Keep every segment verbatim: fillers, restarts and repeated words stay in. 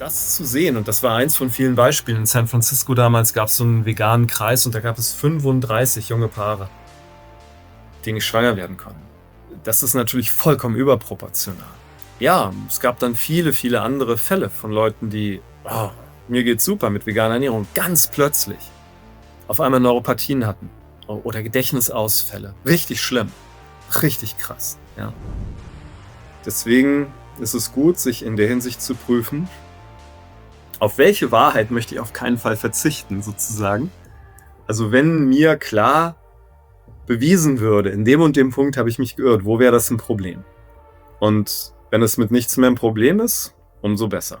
das zu sehen, und das war eins von vielen Beispielen. In San Francisco damals gab es so einen veganen Kreis und da gab es fünfunddreißig junge Paare, die nicht schwanger werden konnten. Das ist natürlich vollkommen überproportional. Ja, es gab dann viele, viele andere Fälle von Leuten, die, oh, mir geht's super mit veganer Ernährung, ganz plötzlich auf einmal Neuropathien hatten oder Gedächtnisausfälle. Richtig schlimm, richtig krass. Ja. Deswegen ist es gut, sich in der Hinsicht zu prüfen, auf welche Wahrheit möchte ich auf keinen Fall verzichten, sozusagen. Also wenn mir klar bewiesen würde, in dem und dem Punkt habe ich mich geirrt, wo wäre das ein Problem? Und wenn es mit nichts mehr ein Problem ist, umso besser.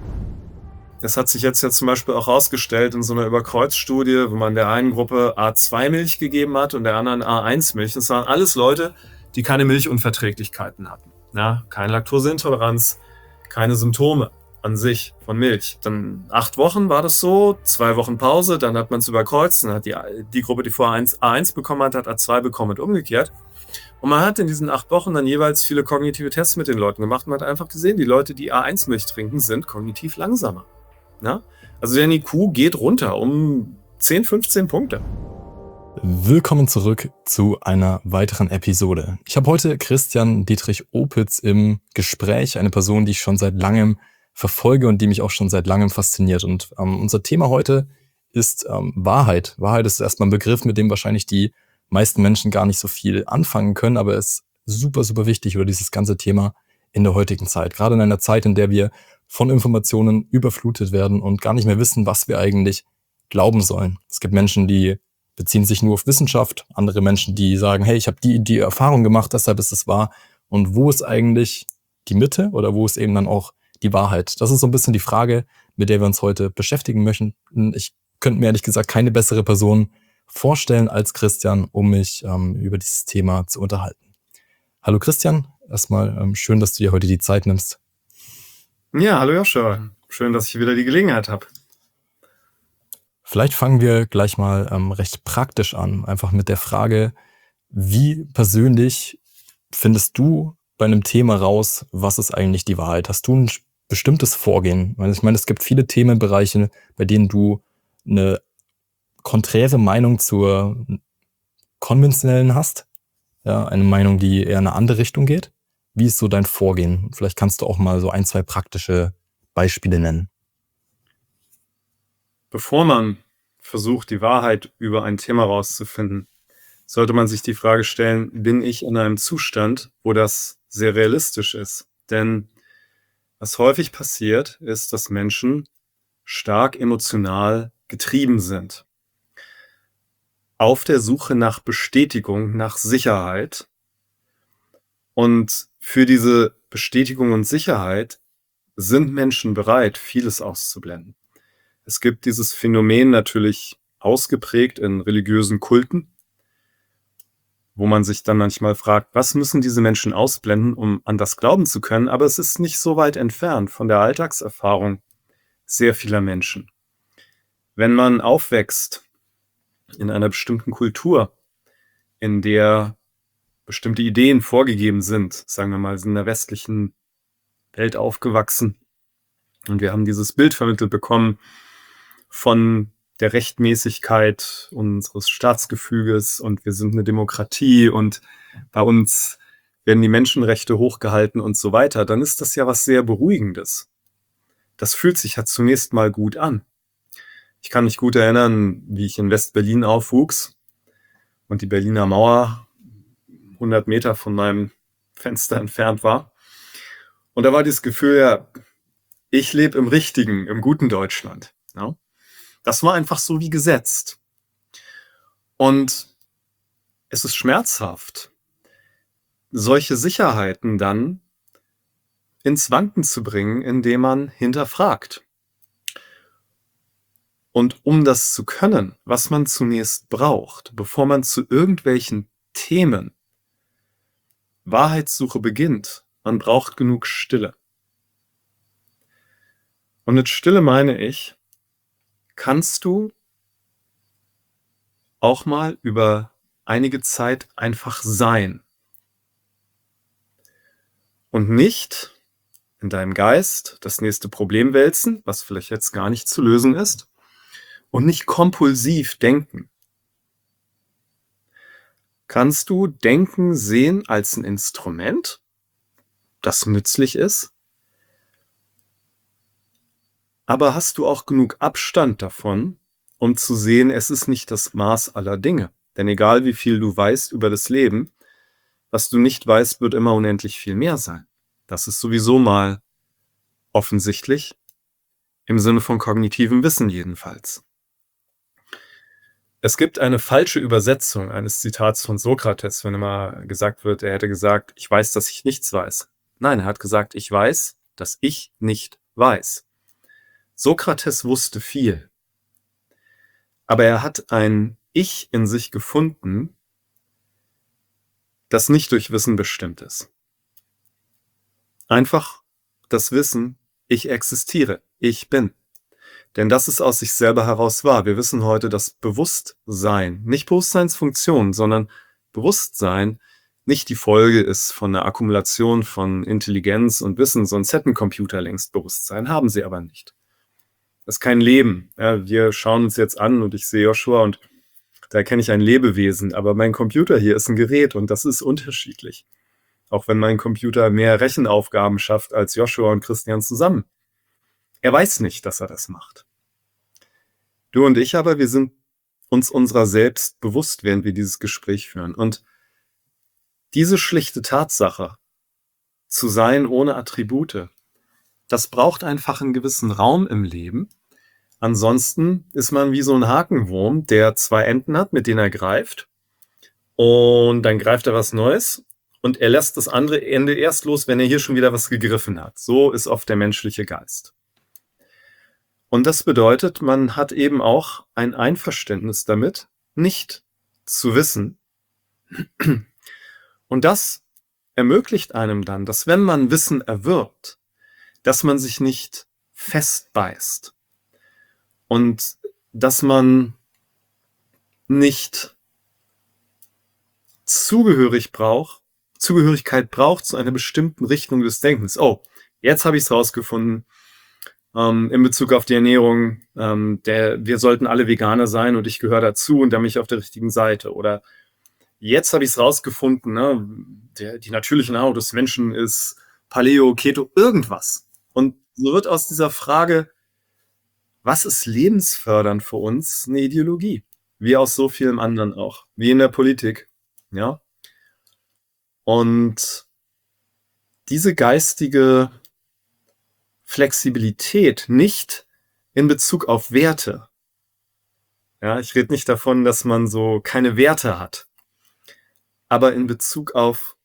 Das hat sich jetzt ja zum Beispiel auch herausgestellt in so einer Überkreuzstudie, wo man der einen Gruppe A zwei Milch gegeben hat und der anderen A eins Milch. Das waren alles Leute, die keine Milchunverträglichkeiten hatten. Ja, keine Laktoseintoleranz, keine Symptome an sich von Milch. Dann acht Wochen war das so, zwei Wochen Pause, dann hat man es überkreuzt, dann hat die, die Gruppe, die vorher A eins bekommen hat, hat A zwei bekommen und umgekehrt. Und man hat in diesen acht Wochen dann jeweils viele kognitive Tests mit den Leuten gemacht. Man hat einfach gesehen, die Leute, die A eins Milch trinken, sind kognitiv langsamer. Ja? Also der I Q geht runter um zehn, fünfzehn Punkte. Willkommen zurück zu einer weiteren Episode. Ich habe heute Christian Dietrich Opitz im Gespräch, eine Person, die ich schon seit langem verfolge und die mich auch schon seit langem fasziniert. Und ähm, unser Thema heute ist ähm, Wahrheit. Wahrheit ist erstmal ein Begriff, mit dem wahrscheinlich die meisten Menschen gar nicht so viel anfangen können, aber es ist super, super wichtig über dieses ganze Thema in der heutigen Zeit. Gerade in einer Zeit, in der wir von Informationen überflutet werden und gar nicht mehr wissen, was wir eigentlich glauben sollen. Es gibt Menschen, die beziehen sich nur auf Wissenschaft, andere Menschen, die sagen, hey, ich habe die, die Erfahrung gemacht, deshalb ist es wahr. Und wo ist eigentlich die Mitte oder wo ist eben dann auch die Wahrheit? Das ist so ein bisschen die Frage, mit der wir uns heute beschäftigen möchten. Ich könnte mir ehrlich gesagt keine bessere Person vorstellen als Christian, um mich ähm, über dieses Thema zu unterhalten. Hallo Christian, erstmal ähm, schön, dass du dir heute die Zeit nimmst. Ja, hallo Joshua. Schön, dass ich wieder die Gelegenheit habe. Vielleicht fangen wir gleich mal ähm, recht praktisch an, einfach mit der Frage, wie persönlich findest du bei einem Thema raus, was ist eigentlich die Wahrheit? Hast du ein bestimmtes Vorgehen? Ich meine, es gibt viele Themenbereiche, bei denen du eine konträre Meinung zur konventionellen hast, ja, eine Meinung, die eher in eine andere Richtung geht. Wie ist so dein Vorgehen? Vielleicht kannst du auch mal so ein, zwei praktische Beispiele nennen. Bevor man versucht, die Wahrheit über ein Thema rauszufinden, sollte man sich die Frage stellen, bin ich in einem Zustand, wo das sehr realistisch ist? Denn was häufig passiert, ist, dass Menschen stark emotional getrieben sind. Auf der Suche nach Bestätigung, nach Sicherheit. Und für diese Bestätigung und Sicherheit sind Menschen bereit, vieles auszublenden. Es gibt dieses Phänomen natürlich ausgeprägt in religiösen Kulten, wo man sich dann manchmal fragt, was müssen diese Menschen ausblenden, um an das glauben zu können? Aber es ist nicht so weit entfernt von der Alltagserfahrung sehr vieler Menschen. Wenn man aufwächst in einer bestimmten Kultur, in der bestimmte Ideen vorgegeben sind, sagen wir mal, sind in der westlichen Welt aufgewachsen und wir haben dieses Bild vermittelt bekommen von der Rechtmäßigkeit unseres Staatsgefüges und wir sind eine Demokratie und bei uns werden die Menschenrechte hochgehalten und so weiter, dann ist das ja was sehr Beruhigendes. Das fühlt sich ja zunächst mal gut an. Ich kann mich gut erinnern, wie ich in West-Berlin aufwuchs und die Berliner Mauer hundert Meter von meinem Fenster entfernt war. Und da war dieses Gefühl, ja, ich lebe im richtigen, im guten Deutschland. Ja? Das war einfach so wie gesetzt. Und es ist schmerzhaft, solche Sicherheiten dann ins Wanken zu bringen, indem man hinterfragt. Und um das zu können, was man zunächst braucht, bevor man zu irgendwelchen Themen Wahrheitssuche beginnt, man braucht genug Stille. Und mit Stille meine ich, kannst du auch mal über einige Zeit einfach sein. Und nicht in deinem Geist das nächste Problem wälzen, was vielleicht jetzt gar nicht zu lösen ist, und nicht kompulsiv denken. Kannst du Denken sehen als ein Instrument, das nützlich ist? Aber hast du auch genug Abstand davon, um zu sehen, es ist nicht das Maß aller Dinge? Denn egal wie viel du weißt über das Leben, was du nicht weißt, wird immer unendlich viel mehr sein. Das ist sowieso mal offensichtlich, im Sinne von kognitivem Wissen jedenfalls. Es gibt eine falsche Übersetzung eines Zitats von Sokrates, wenn immer gesagt wird, er hätte gesagt, ich weiß, dass ich nichts weiß. Nein, er hat gesagt, ich weiß, dass ich nicht weiß. Sokrates wusste viel, aber er hat ein Ich in sich gefunden, das nicht durch Wissen bestimmt ist. Einfach das Wissen, ich existiere, ich bin. Denn das ist aus sich selber heraus wahr. Wir wissen heute, dass Bewusstsein, nicht Bewusstseinsfunktion, sondern Bewusstsein nicht die Folge ist von einer Akkumulation von Intelligenz und Wissen, sonst hätten Computer längst Bewusstsein, haben sie aber nicht. Das ist kein Leben. Ja, wir schauen uns jetzt an und ich sehe Joshua und da erkenne ich ein Lebewesen, aber mein Computer hier ist ein Gerät und das ist unterschiedlich. Auch wenn mein Computer mehr Rechenaufgaben schafft als Joshua und Christian zusammen. Er weiß nicht, dass er das macht. Du und ich aber, wir sind uns unserer selbst bewusst, während wir dieses Gespräch führen. Und diese schlichte Tatsache, zu sein ohne Attribute, das braucht einfach einen gewissen Raum im Leben. Ansonsten ist man wie so ein Hakenwurm, der zwei Enden hat, mit denen er greift. Und dann greift er was Neues. Und er lässt das andere Ende erst los, wenn er hier schon wieder was gegriffen hat. So ist oft der menschliche Geist. Und das bedeutet, man hat eben auch ein Einverständnis damit, nicht zu wissen. Und das ermöglicht einem dann, dass wenn man Wissen erwirbt, dass man sich nicht festbeißt und dass man nicht zugehörig braucht, Zugehörigkeit braucht zu einer bestimmten Richtung des Denkens. Oh, jetzt habe ich es rausgefunden. Ähm, in Bezug auf die Ernährung, ähm, der, wir sollten alle Veganer sein und ich gehöre dazu und da bin ich auf der richtigen Seite. Oder jetzt habe ich es rausgefunden, ne, der, die natürliche Nahrung des Menschen ist Paleo, Keto, irgendwas. Und so wird aus dieser Frage, was ist lebensfördernd für uns, eine Ideologie. Wie aus so vielem anderen auch. Wie in der Politik. Ja. Und diese geistige Flexibilität nicht in Bezug auf Werte. Ja, ich rede nicht davon, dass man so keine Werte hat, aber in Bezug auf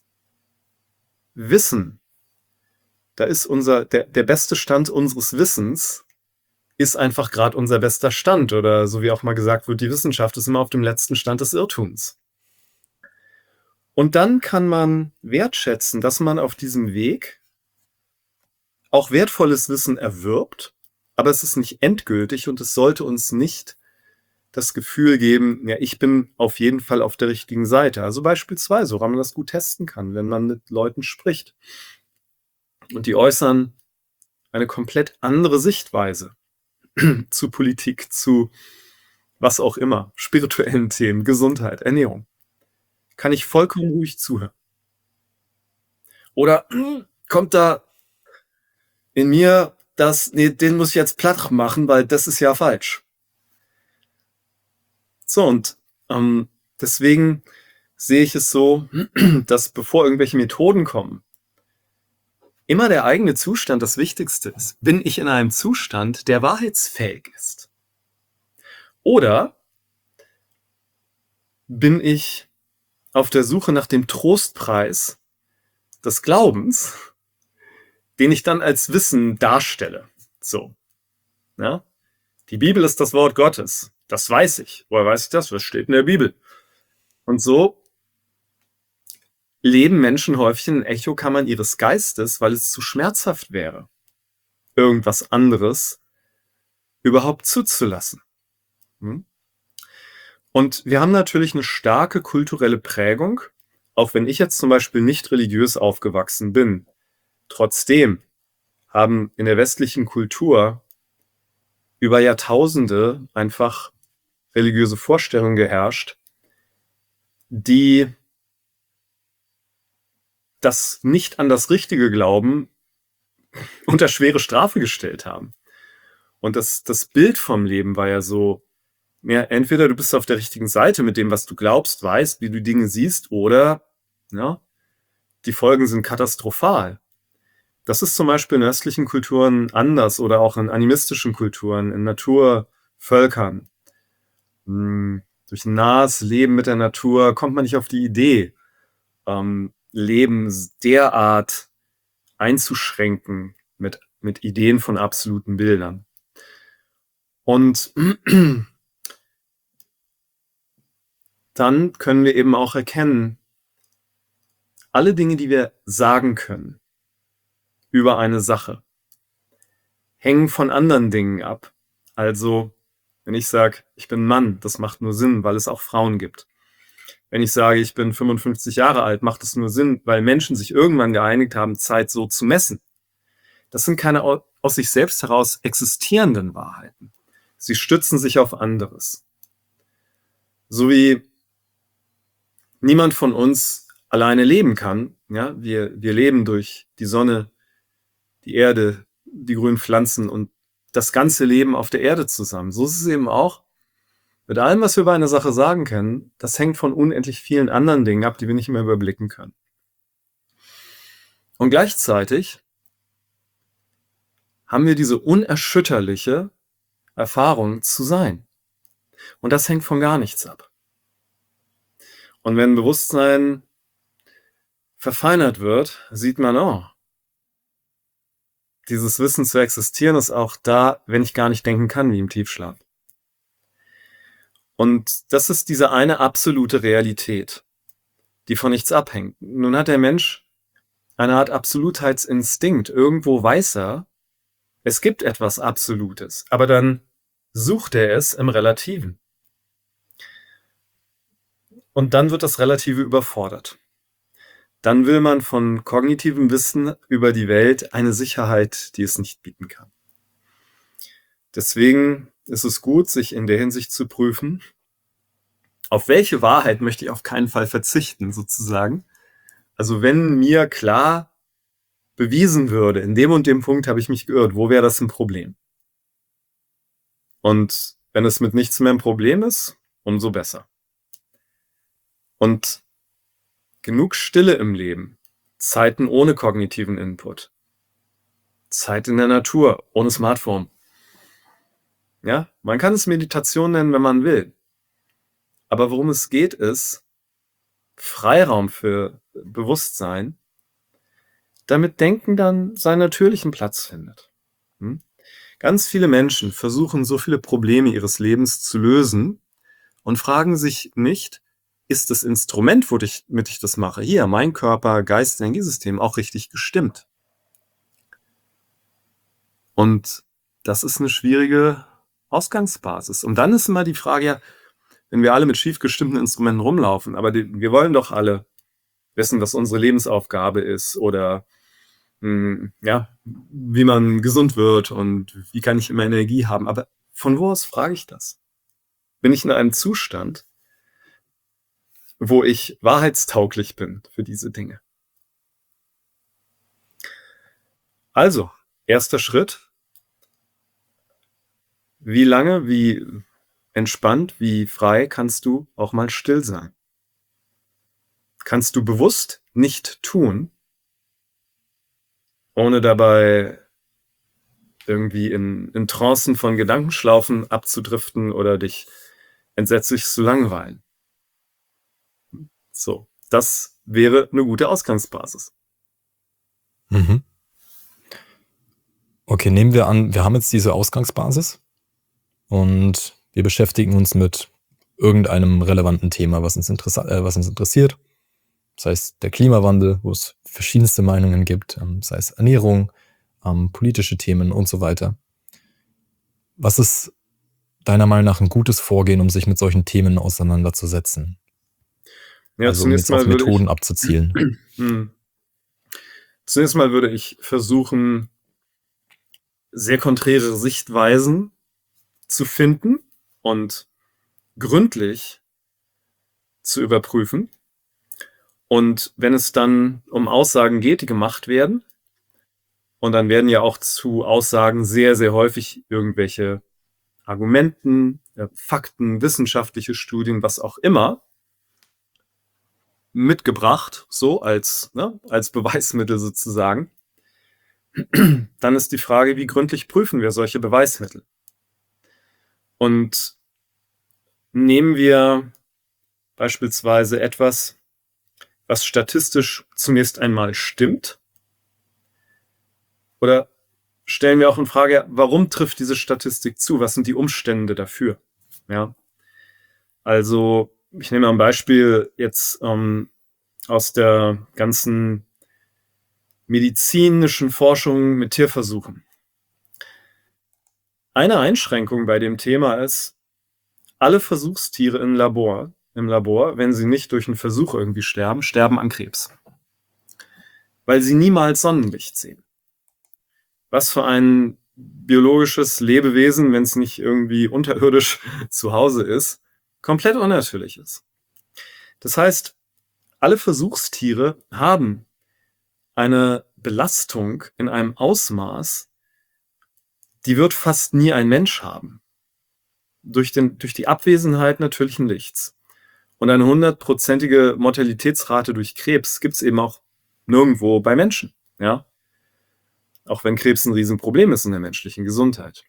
Wissen. Da ist unser, der, der beste Stand unseres Wissens ist einfach gerade unser bester Stand. Oder so wie auch mal gesagt wird, die Wissenschaft ist immer auf dem letzten Stand des Irrtums. Und dann kann man wertschätzen, dass man auf diesem Weg auch wertvolles Wissen erwirbt, aber es ist nicht endgültig und es sollte uns nicht das Gefühl geben, ja, ich bin auf jeden Fall auf der richtigen Seite. Also beispielsweise, woran man das gut testen kann, wenn man mit Leuten spricht und die äußern eine komplett andere Sichtweise zu Politik, zu was auch immer, spirituellen Themen, Gesundheit, Ernährung, kann ich vollkommen ruhig zuhören. Oder kommt da in mir das, nee, den muss ich jetzt platt machen, weil das ist ja falsch. So, und ähm, deswegen sehe ich es so, dass bevor irgendwelche Methoden kommen, immer der eigene Zustand das Wichtigste ist. Bin ich in einem Zustand, der wahrheitsfähig ist? Oder bin ich auf der Suche nach dem Trostpreis des Glaubens, den ich dann als Wissen darstelle? So, ja? Die Bibel ist das Wort Gottes. Das weiß ich. Woher weiß ich das? Was steht in der Bibel? Und so leben Menschen häufig in Echokammern ihres Geistes, weil es zu schmerzhaft wäre, irgendwas anderes überhaupt zuzulassen. Hm? Und wir haben natürlich eine starke kulturelle Prägung, auch wenn ich jetzt zum Beispiel nicht religiös aufgewachsen bin. Trotzdem haben in der westlichen Kultur über Jahrtausende einfach religiöse Vorstellungen geherrscht, die das nicht an das richtige Glauben unter schwere Strafe gestellt haben. Und das, das Bild vom Leben war ja so, ja, entweder du bist auf der richtigen Seite mit dem, was du glaubst, weißt, wie du Dinge siehst, oder ja, die Folgen sind katastrophal. Das ist zum Beispiel in östlichen Kulturen anders oder auch in animistischen Kulturen, in Naturvölkern. Hm, durch ein nahes Leben mit der Natur kommt man nicht auf die Idee, ähm, Leben derart einzuschränken mit, mit Ideen von absoluten Bildern. Und dann können wir eben auch erkennen, alle Dinge, die wir sagen können über eine Sache, hängen von anderen Dingen ab. Also, wenn ich sage, ich bin Mann, das macht nur Sinn, weil es auch Frauen gibt. Wenn ich sage, ich bin fünfundfünfzig Jahre alt, macht es nur Sinn, weil Menschen sich irgendwann geeinigt haben, Zeit so zu messen. Das sind keine aus sich selbst heraus existierenden Wahrheiten. Sie stützen sich auf anderes. So wie niemand von uns alleine leben kann. Ja, wir, wir leben durch die Sonne, die Erde, die grünen Pflanzen und das ganze Leben auf der Erde zusammen. So ist es eben auch mit allem, was wir über eine Sache sagen können. Das hängt von unendlich vielen anderen Dingen ab, die wir nicht mehr überblicken können. Und gleichzeitig haben wir diese unerschütterliche Erfahrung zu sein. Und das hängt von gar nichts ab. Und wenn Bewusstsein verfeinert wird, sieht man, oh, dieses Wissen zu existieren ist auch da, wenn ich gar nicht denken kann, wie im Tiefschlaf. Und das ist diese eine absolute Realität, die von nichts abhängt. Nun hat der Mensch eine Art Absolutheitsinstinkt. Irgendwo weiß er, es gibt etwas Absolutes, aber dann sucht er es im Relativen. Und dann wird das Relative überfordert. Dann will man von kognitivem Wissen über die Welt eine Sicherheit, die es nicht bieten kann. Deswegen ist es gut, sich in der Hinsicht zu prüfen, auf welche Wahrheit möchte ich auf keinen Fall verzichten, sozusagen. Also wenn mir klar bewiesen würde, in dem und dem Punkt habe ich mich geirrt, wo wäre das ein Problem? Und wenn es mit nichts mehr ein Problem ist, umso besser. Und genug Stille im Leben, Zeiten ohne kognitiven Input, Zeit in der Natur, ohne Smartphone. Ja, man kann es Meditation nennen, wenn man will. Aber worum es geht, ist Freiraum für Bewusstsein, damit Denken dann seinen natürlichen Platz findet. Hm? Ganz viele Menschen versuchen, so viele Probleme ihres Lebens zu lösen und fragen sich nicht, ist das Instrument, womit ich das mache, hier, mein Körper, Geist, Energiesystem, auch richtig gestimmt? Und das ist eine schwierige Ausgangsbasis. Und dann ist immer die Frage, ja, wenn wir alle mit schief gestimmten Instrumenten rumlaufen, aber die, wir wollen doch alle wissen, was unsere Lebensaufgabe ist oder mh, ja, wie man gesund wird und wie kann ich immer Energie haben. Aber von wo aus frage ich das? Bin ich in einem Zustand, wo ich wahrheitstauglich bin für diese Dinge? Also, erster Schritt. Wie lange, wie entspannt, wie frei kannst du auch mal still sein? Kannst du bewusst nicht tun, ohne dabei irgendwie in, in Trancen von Gedankenschlaufen abzudriften oder dich entsetzlich zu langweilen? So, das wäre eine gute Ausgangsbasis. Mhm. Okay, nehmen wir an, wir haben jetzt diese Ausgangsbasis und wir beschäftigen uns mit irgendeinem relevanten Thema, was uns, interessa- äh, was uns interessiert. Das heißt, der Klimawandel, wo es verschiedenste Meinungen gibt, ähm, sei es Ernährung, ähm, politische Themen und so weiter. Was ist deiner Meinung nach ein gutes Vorgehen, um sich mit solchen Themen auseinanderzusetzen? Ja, also um zunächst jetzt auf mal würde Methoden ich, abzuzielen. Hm. Zunächst mal würde ich versuchen, sehr konträre Sichtweisen zu finden und gründlich zu überprüfen. Und wenn es dann um Aussagen geht, die gemacht werden, und dann werden ja auch zu Aussagen sehr, sehr häufig irgendwelche Argumenten, äh, Fakten, wissenschaftliche Studien, was auch immer, mitgebracht, so als, ne, als Beweismittel sozusagen. Dann ist die Frage, wie gründlich prüfen wir solche Beweismittel? Und nehmen wir beispielsweise etwas, was statistisch zunächst einmal stimmt, oder stellen wir auch in Frage, warum trifft diese Statistik zu? Was sind die Umstände dafür? Ja. Also, ich nehme ein Beispiel jetzt ähm, aus der ganzen medizinischen Forschung mit Tierversuchen. Eine Einschränkung bei dem Thema ist, alle Versuchstiere im Labor, im Labor, wenn sie nicht durch einen Versuch irgendwie sterben, sterben an Krebs. Weil sie niemals Sonnenlicht sehen. Was für ein biologisches Lebewesen, wenn es nicht irgendwie unterirdisch zu Hause ist, komplett unnatürlich ist. Das heißt, alle Versuchstiere haben eine Belastung in einem Ausmaß, die wird fast nie ein Mensch haben. Durch, den, durch die Abwesenheit natürlichen Lichts. Und eine hundertprozentige Mortalitätsrate durch Krebs gibt es eben auch nirgendwo bei Menschen. Ja? Auch wenn Krebs ein Riesenproblem ist in der menschlichen Gesundheit.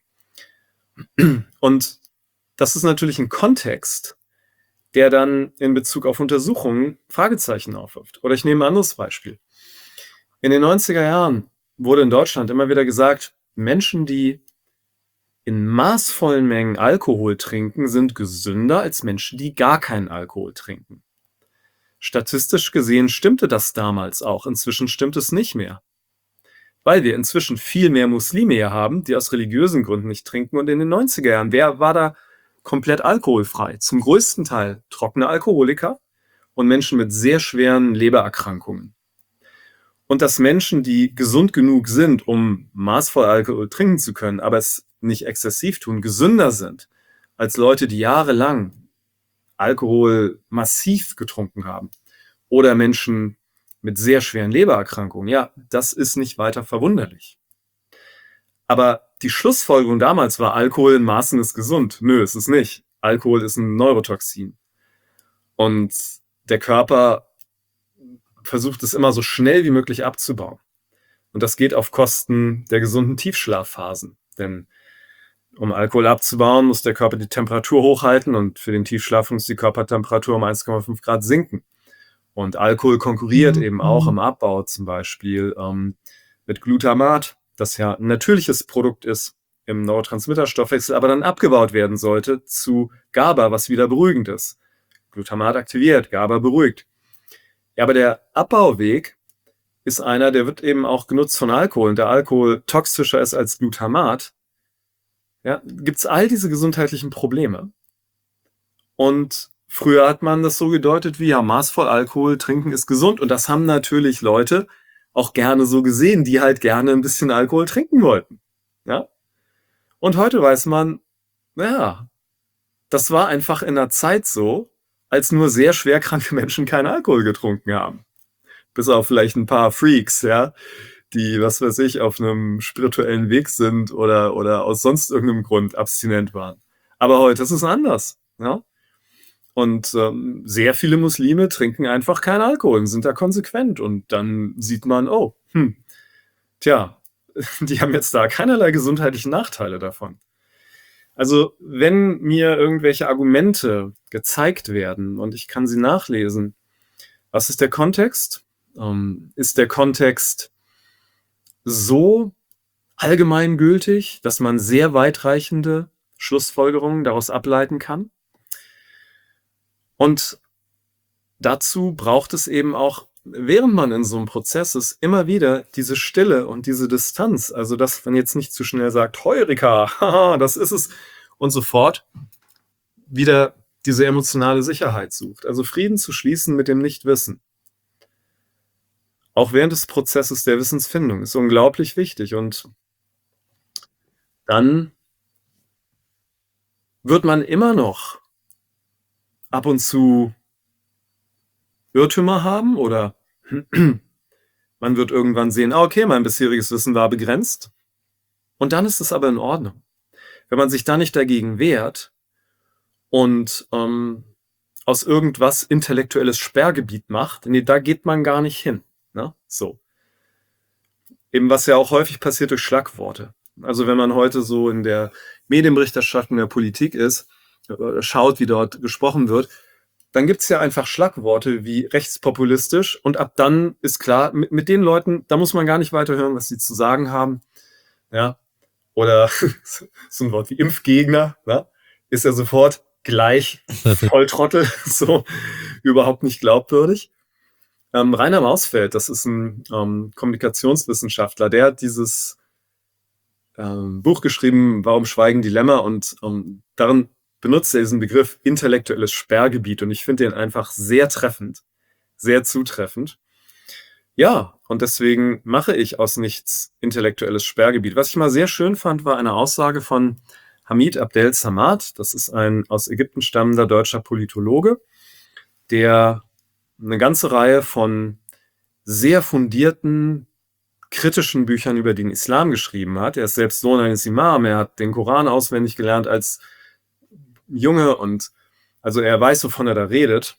Und das ist natürlich ein Kontext, der dann in Bezug auf Untersuchungen Fragezeichen aufwirft. Oder ich nehme ein anderes Beispiel. In den neunziger Jahren wurde in Deutschland immer wieder gesagt, Menschen, die in maßvollen Mengen Alkohol trinken, sind gesünder als Menschen, die gar keinen Alkohol trinken. Statistisch gesehen stimmte das damals auch. Inzwischen stimmt es nicht mehr. Weil wir inzwischen viel mehr Muslime hier haben, die aus religiösen Gründen nicht trinken. Und in den neunziger Jahren, wer war da komplett alkoholfrei? Zum größten Teil trockene Alkoholiker und Menschen mit sehr schweren Lebererkrankungen. Und dass Menschen, die gesund genug sind, um maßvoll Alkohol trinken zu können, aber es nicht exzessiv tun, gesünder sind als Leute, die jahrelang Alkohol massiv getrunken haben. Oder Menschen mit sehr schweren Lebererkrankungen. Ja, das ist nicht weiter verwunderlich. Aber die Schlussfolgerung damals war, Alkohol in Maßen ist gesund. Nö, ist es nicht. Alkohol ist ein Neurotoxin. Und der Körper versucht es immer so schnell wie möglich abzubauen. Und das geht auf Kosten der gesunden Tiefschlafphasen. Denn um Alkohol abzubauen, muss der Körper die Temperatur hochhalten und für den Tiefschlaf muss die Körpertemperatur um eins Komma fünf Grad sinken. Und Alkohol konkurriert mhm. eben auch im Abbau zum Beispiel ähm, mit Glutamat, das ja ein natürliches Produkt ist im Neurotransmitterstoffwechsel, aber dann abgebaut werden sollte zu GABA, was wieder beruhigend ist. Glutamat aktiviert, GABA beruhigt. Ja, aber der Abbauweg ist einer, der wird eben auch genutzt von Alkohol. Und der Alkohol toxischer ist als Glutamat. Ja, gibt es all diese gesundheitlichen Probleme. Und früher hat man das so gedeutet wie, ja, maßvoll Alkohol trinken ist gesund. Und das haben natürlich Leute auch gerne so gesehen, die halt gerne ein bisschen Alkohol trinken wollten. Ja? Und heute weiß man, naja, das war einfach in der Zeit so, als nur sehr schwerkranke Menschen keinen Alkohol getrunken haben. Bis auf vielleicht ein paar Freaks, ja, die, was weiß ich, auf einem spirituellen Weg sind oder, oder aus sonst irgendeinem Grund abstinent waren. Aber heute ist es anders. Ja? Und ähm, sehr viele Muslime trinken einfach keinen Alkohol und sind da konsequent. Und dann sieht man, oh, hm, tja, die haben jetzt da keinerlei gesundheitlichen Nachteile davon. Also wenn mir irgendwelche Argumente gezeigt werden und ich kann sie nachlesen, was ist der Kontext? Ähm, ist der Kontext so allgemeingültig, dass man sehr weitreichende Schlussfolgerungen daraus ableiten kann? Und dazu braucht es eben auch, während man in so einem Prozess ist, immer wieder diese Stille und diese Distanz. Also, dass man jetzt nicht zu schnell sagt, Heureka, haha, das ist es, und sofort wieder diese emotionale Sicherheit sucht. Also Frieden zu schließen mit dem Nichtwissen. Auch während des Prozesses der Wissensfindung ist unglaublich wichtig. Und dann wird man immer noch ab und zu Irrtümer haben oder man wird irgendwann sehen, ah, okay, mein bisheriges Wissen war begrenzt. Und dann ist es aber in Ordnung. Wenn man sich da nicht dagegen wehrt und ähm, aus irgendwas intellektuelles Sperrgebiet macht, nee, da geht man gar nicht hin. Ne? So. Eben was ja auch häufig passiert durch Schlagworte. Also wenn man heute so in der Medienberichterstattung der Politik ist, äh, schaut, wie dort gesprochen wird, dann gibt es ja einfach Schlagworte wie rechtspopulistisch und ab dann ist klar, mit, mit den Leuten, da muss man gar nicht weiter hören, was sie zu sagen haben. Ja. Oder so ein Wort wie Impfgegner, ne? Ist ja sofort gleich Volltrottel, so überhaupt nicht glaubwürdig. Ähm, Rainer Mausfeld, das ist ein ähm, Kommunikationswissenschaftler, der hat dieses ähm, Buch geschrieben, Warum schweigen die Lämmer? Und ähm, darin benutzt er diesen Begriff intellektuelles Sperrgebiet und ich finde den einfach sehr treffend, sehr zutreffend. Ja, und deswegen mache ich aus nichts intellektuelles Sperrgebiet. Was ich mal sehr schön fand, war eine Aussage von Hamid Abdel Samad. Das ist ein aus Ägypten stammender deutscher Politologe, der eine ganze Reihe von sehr fundierten, kritischen Büchern über den Islam geschrieben hat. Er ist selbst Sohn eines Imam, er hat den Koran auswendig gelernt als Junge und also er weiß, wovon er da redet.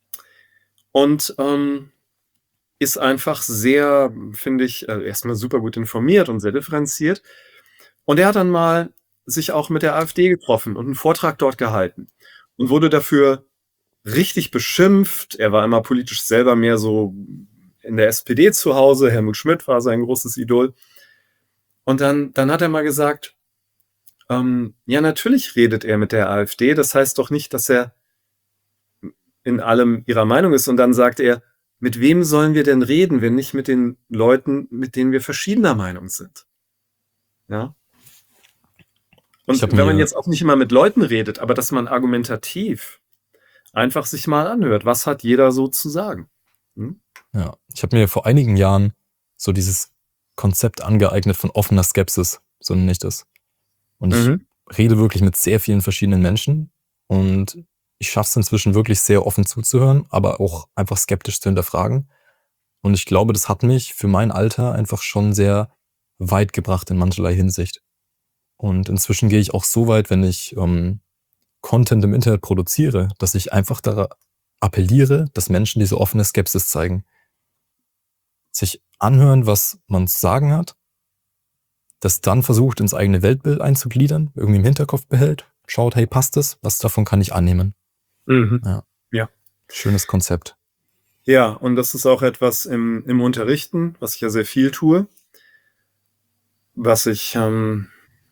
Und ähm, ist einfach sehr, finde ich, äh, erstmal super gut informiert und sehr differenziert. Und er hat dann mal sich auch mit der AfD getroffen und einen Vortrag dort gehalten und wurde dafür richtig beschimpft. Er war immer politisch selber mehr so in der S P D zu Hause. Helmut Schmidt war sein großes Idol. Und dann, dann hat er mal gesagt, ähm, ja, natürlich redet er mit der AfD. Das heißt doch nicht, dass er in allem ihrer Meinung ist. Und dann sagt er, mit wem sollen wir denn reden, wenn nicht mit den Leuten, mit denen wir verschiedener Meinung sind? Ja. Und wenn man jetzt auch nicht immer mit Leuten redet, aber dass man argumentativ einfach sich mal anhört, was hat jeder so zu sagen? Hm? Ja, ich habe mir vor einigen Jahren so dieses Konzept angeeignet von offener Skepsis, so nenne ich das. Und ich mhm. rede wirklich mit sehr vielen verschiedenen Menschen und ich schaffe es inzwischen wirklich sehr offen zuzuhören, aber auch einfach skeptisch zu hinterfragen. Und ich glaube, das hat mich für mein Alter einfach schon sehr weit gebracht in mancherlei Hinsicht. Und inzwischen gehe ich auch so weit, wenn ich ähm, Content im Internet produziere, dass ich einfach da appelliere, dass Menschen diese offene Skepsis zeigen. Sich anhören, was man zu sagen hat, das dann versucht, ins eigene Weltbild einzugliedern, irgendwie im Hinterkopf behält, schaut, hey, passt das? Was davon kann ich annehmen? Mhm. Ja. ja. Schönes Konzept. Ja, und das ist auch etwas im, im Unterrichten, was ich ja sehr viel tue, was ich ähm,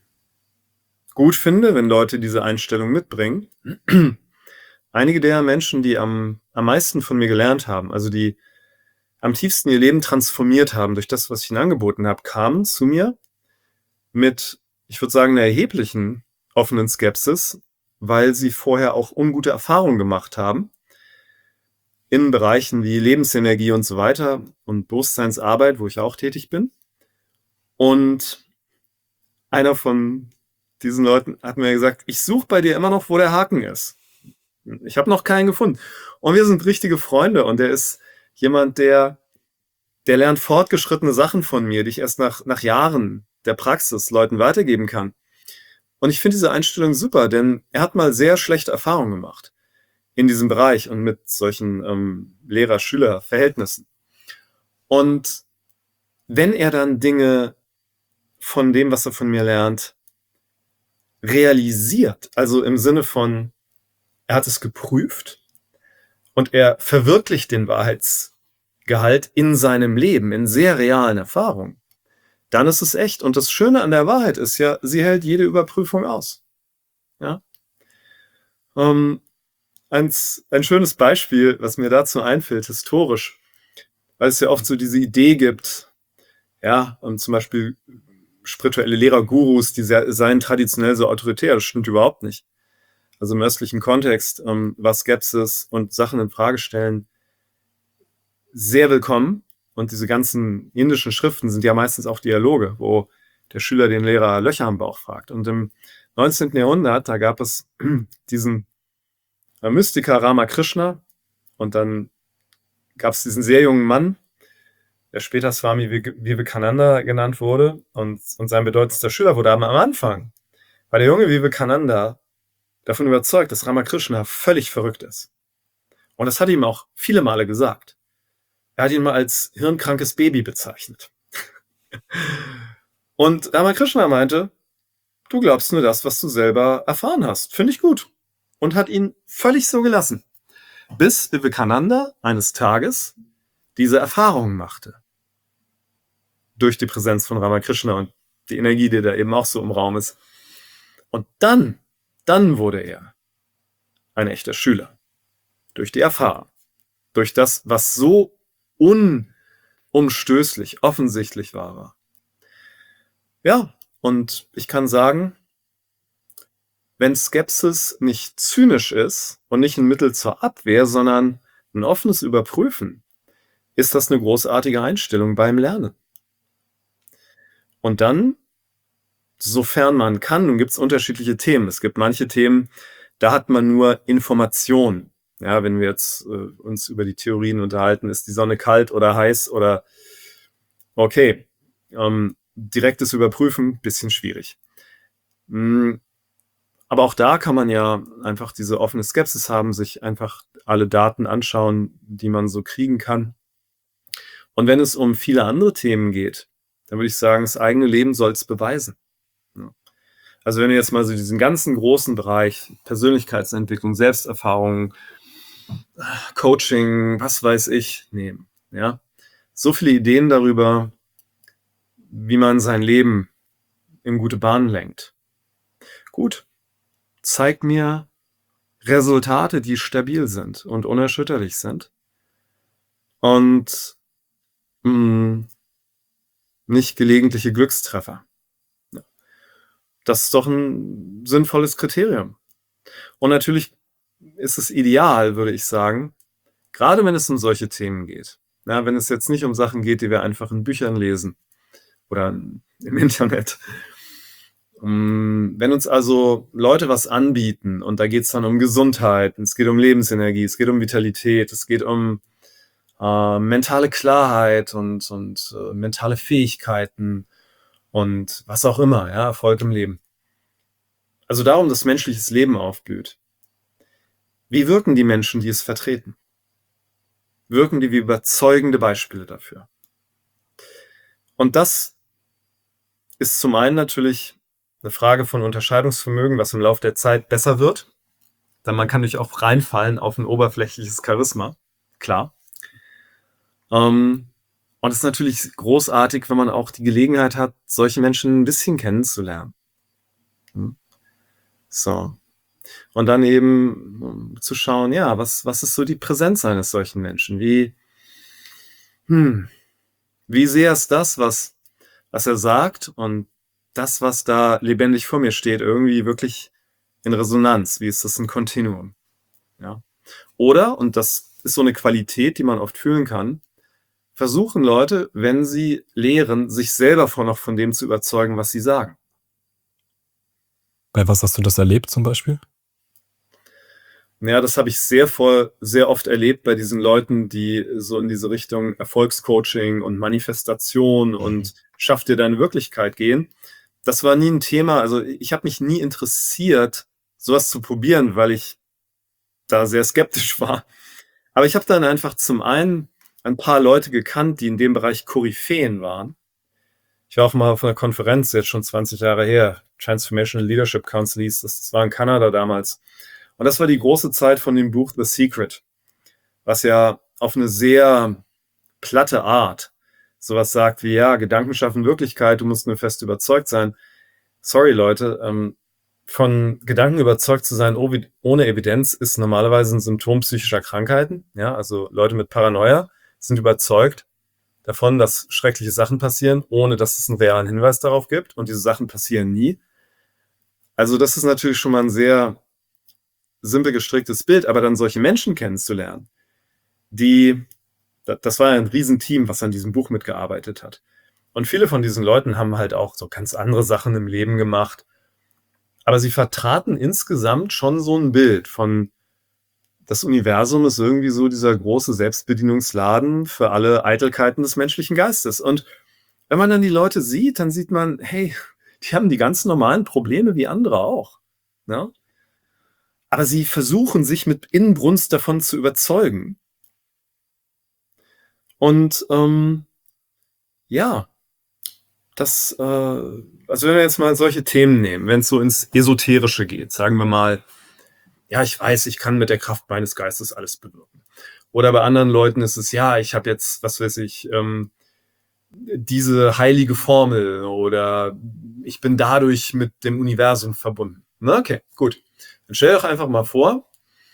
gut finde, wenn Leute diese Einstellung mitbringen. Einige der Menschen, die am, am meisten von mir gelernt haben, also die am tiefsten ihr Leben transformiert haben durch das, was ich ihnen angeboten habe, kamen zu mir mit, ich würde sagen, einer erheblichen offenen Skepsis, weil sie vorher auch ungute Erfahrungen gemacht haben in Bereichen wie Lebensenergie und so weiter und Bewusstseinsarbeit, wo ich auch tätig bin. Und einer von diesen Leuten hat mir gesagt, ich suche bei dir immer noch, wo der Haken ist. Ich habe noch keinen gefunden. Und wir sind richtige Freunde und der ist jemand, der, der lernt fortgeschrittene Sachen von mir, die ich erst nach, nach Jahren der Praxis Leuten weitergeben kann. Und ich finde diese Einstellung super, denn er hat mal sehr schlechte Erfahrungen gemacht in diesem Bereich und mit solchen ähm, Lehrer-Schüler-Verhältnissen. Und wenn er dann Dinge von dem, was er von mir lernt, realisiert, also im Sinne von, er hat es geprüft und er verwirklicht den Wahrheitsgehalt in seinem Leben, in sehr realen Erfahrungen, dann ist es echt. Und das Schöne an der Wahrheit ist ja, sie hält jede Überprüfung aus. Ja? Ähm, ein, ein schönes Beispiel, was mir dazu einfällt, historisch, weil es ja oft so diese Idee gibt, ja, um zum Beispiel spirituelle Lehrer-Gurus, die seien traditionell so autoritär. Das stimmt überhaupt nicht. Also im östlichen Kontext ähm, war Skepsis und Sachen in Frage stellen sehr willkommen. Und diese ganzen indischen Schriften sind ja meistens auch Dialoge, wo der Schüler den Lehrer Löcher am Bauch fragt. Und im neunzehnten Jahrhundert, da gab es diesen Mystiker Ramakrishna und dann gab es diesen sehr jungen Mann, der später Swami Vivekananda genannt wurde und, und sein bedeutendster Schüler wurde. Aber am Anfang war der junge Vivekananda davon überzeugt, dass Ramakrishna völlig verrückt ist. Und das hat ihm auch viele Male gesagt. Er hat ihn mal als hirnkrankes Baby bezeichnet. Und Ramakrishna meinte, du glaubst nur das, was du selber erfahren hast. Finde ich gut. Und hat ihn völlig so gelassen. Bis Vivekananda eines Tages diese Erfahrung machte. Durch die Präsenz von Ramakrishna und die Energie, die da eben auch so im Raum ist. Und dann, dann wurde er ein echter Schüler. Durch die Erfahrung. Durch das, was so unumstößlich, offensichtlich war. Ja, und ich kann sagen, wenn Skepsis nicht zynisch ist und nicht ein Mittel zur Abwehr, sondern ein offenes Überprüfen, ist das eine großartige Einstellung beim Lernen. Und dann, sofern man kann, nun gibt es unterschiedliche Themen. Es gibt manche Themen, da hat man nur Informationen. Ja, wenn wir jetzt äh, uns über die Theorien unterhalten, ist die Sonne kalt oder heiß oder okay, ähm, direktes Überprüfen, bisschen schwierig. Mm, aber auch da kann man ja einfach diese offene Skepsis haben, sich einfach alle Daten anschauen, die man so kriegen kann. Und wenn es um viele andere Themen geht, dann würde ich sagen, das eigene Leben soll es beweisen. Ja. Also wenn wir jetzt mal so diesen ganzen großen Bereich Persönlichkeitsentwicklung, Selbsterfahrung, Coaching, was weiß ich, nehmen. Ja? So viele Ideen darüber, wie man sein Leben in gute Bahnen lenkt. Gut, zeig mir Resultate, die stabil sind und unerschütterlich sind. Und mh, nicht gelegentliche Glückstreffer. Das ist doch ein sinnvolles Kriterium. Und natürlich ist es ideal, würde ich sagen, gerade wenn es um solche Themen geht. Ja, wenn es jetzt nicht um Sachen geht, die wir einfach in Büchern lesen oder im Internet. Wenn uns also Leute was anbieten und da geht es dann um Gesundheit, es geht um Lebensenergie, es geht um Vitalität, es geht um äh, mentale Klarheit und, und äh, mentale Fähigkeiten und was auch immer, ja, Erfolg im Leben. Also darum, dass menschliches Leben aufblüht. Wie wirken die Menschen, die es vertreten? Wirken die wie überzeugende Beispiele dafür? Und das ist zum einen natürlich eine Frage von Unterscheidungsvermögen, was im Laufe der Zeit besser wird. Denn man kann natürlich auch reinfallen auf ein oberflächliches Charisma, klar. Ähm, und es ist natürlich großartig, wenn man auch die Gelegenheit hat, solche Menschen ein bisschen kennenzulernen. Hm? So. Und dann eben zu schauen, ja, was, was ist so die Präsenz eines solchen Menschen? Wie, hm, wie sehr ist das, was, was er sagt und das, was da lebendig vor mir steht, irgendwie wirklich in Resonanz? Wie ist das ein Kontinuum? Ja. Oder, und das ist so eine Qualität, die man oft fühlen kann, versuchen Leute, wenn sie lehren, sich selber von noch von dem zu überzeugen, was sie sagen. Bei was hast du das erlebt zum Beispiel? Ja, das habe ich sehr voll, sehr oft erlebt bei diesen Leuten, die so in diese Richtung Erfolgscoaching und Manifestation mhm. und schaff dir deine Wirklichkeit gehen. Das war nie ein Thema. Also ich habe mich nie interessiert, sowas zu probieren, weil ich da sehr skeptisch war. Aber ich habe dann einfach zum einen ein paar Leute gekannt, die in dem Bereich Koryphäen waren. Ich war auch mal auf einer Konferenz, jetzt schon zwanzig Jahre her, Transformational Leadership Council hieß das, das war in Kanada damals. Und das war die große Zeit von dem Buch The Secret, was ja auf eine sehr platte Art sowas sagt wie, ja, Gedanken schaffen Wirklichkeit, du musst nur fest überzeugt sein. Sorry, Leute, ähm, von Gedanken überzeugt zu sein ohne Evidenz ist normalerweise ein Symptom psychischer Krankheiten. Ja, also Leute mit Paranoia sind überzeugt davon, dass schreckliche Sachen passieren, ohne dass es einen realen Hinweis darauf gibt. Und diese Sachen passieren nie. Also das ist natürlich schon mal ein sehr simpel gestricktes Bild, aber dann solche Menschen kennenzulernen, die, das war ja ein Riesenteam, was an diesem Buch mitgearbeitet hat, Und viele von diesen Leuten haben halt auch so ganz andere Sachen im Leben gemacht. Aber sie vertraten insgesamt schon so ein Bild von, das Universum ist irgendwie so dieser große Selbstbedienungsladen für alle Eitelkeiten des menschlichen Geistes. Und wenn man dann die Leute sieht, dann sieht man, hey, die haben die ganz normalen Probleme wie andere auch. Ne? Aber sie versuchen, sich mit Inbrunst davon zu überzeugen. Und ähm, ja, das, äh, also wenn wir jetzt mal solche Themen nehmen, wenn es so ins Esoterische geht, sagen wir mal, ja, ich weiß, ich kann mit der Kraft meines Geistes alles bewirken. Oder bei anderen Leuten ist es, ja, ich habe jetzt, was weiß ich, ähm, diese heilige Formel oder ich bin dadurch mit dem Universum verbunden. Na, okay, gut. Dann stell doch einfach mal vor,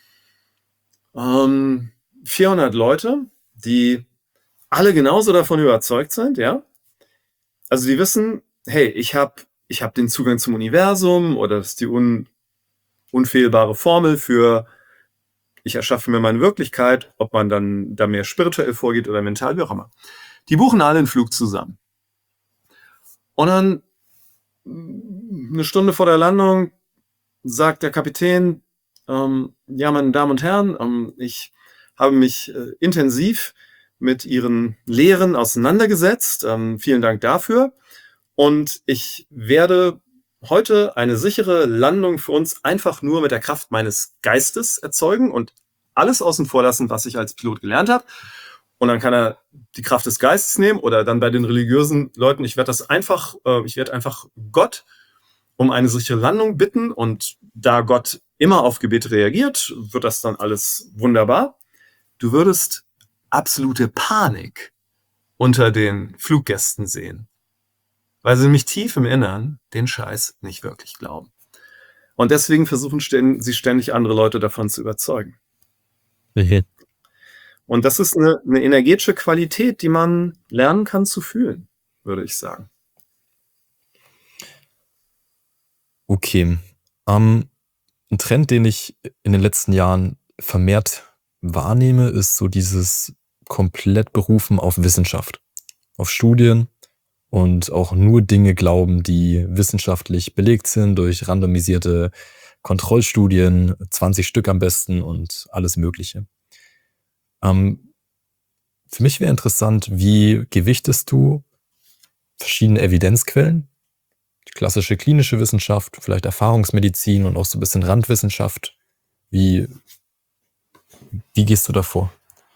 ähm, vierhundert Leute, die alle genauso davon überzeugt sind, ja? Also die wissen, hey, ich habe ich hab den Zugang zum Universum oder das ist die un, unfehlbare Formel für ich erschaffe mir meine Wirklichkeit, ob man dann da mehr spirituell vorgeht oder mental, wie auch immer. Die buchen alle einen Flug zusammen. Und dann eine Stunde vor der Landung sagt der Kapitän, ähm, ja, meine Damen und Herren, ähm, ich habe mich äh, intensiv mit Ihren Lehren auseinandergesetzt. Ähm, vielen Dank dafür. Und ich werde heute eine sichere Landung für uns einfach nur mit der Kraft meines Geistes erzeugen und alles außen vor lassen, was ich als Pilot gelernt habe. Und dann kann er die Kraft des Geistes nehmen oder dann bei den religiösen Leuten, ich werde das einfach, äh, ich werde einfach Gott um eine sichere Landung bitten und da Gott immer auf Gebete reagiert, wird das dann alles wunderbar. Du würdest absolute Panik unter den Fluggästen sehen, weil sie nämlich tief im Innern den Scheiß nicht wirklich glauben. Und deswegen versuchen sie ständig andere Leute davon zu überzeugen. Okay. Und das ist eine, eine energetische Qualität, die man lernen kann zu fühlen, würde ich sagen. Okay. Ähm, ein Trend, den ich in den letzten Jahren vermehrt wahrnehme, ist so dieses komplett Berufen auf Wissenschaft, auf Studien und auch nur Dinge glauben, die wissenschaftlich belegt sind durch randomisierte Kontrollstudien, zwanzig Stück am besten und alles Mögliche. Ähm, für mich wäre interessant, wie gewichtest du verschiedene Evidenzquellen? Die klassische klinische Wissenschaft, vielleicht Erfahrungsmedizin und auch so ein bisschen Randwissenschaft. Wie, wie gehst du davor?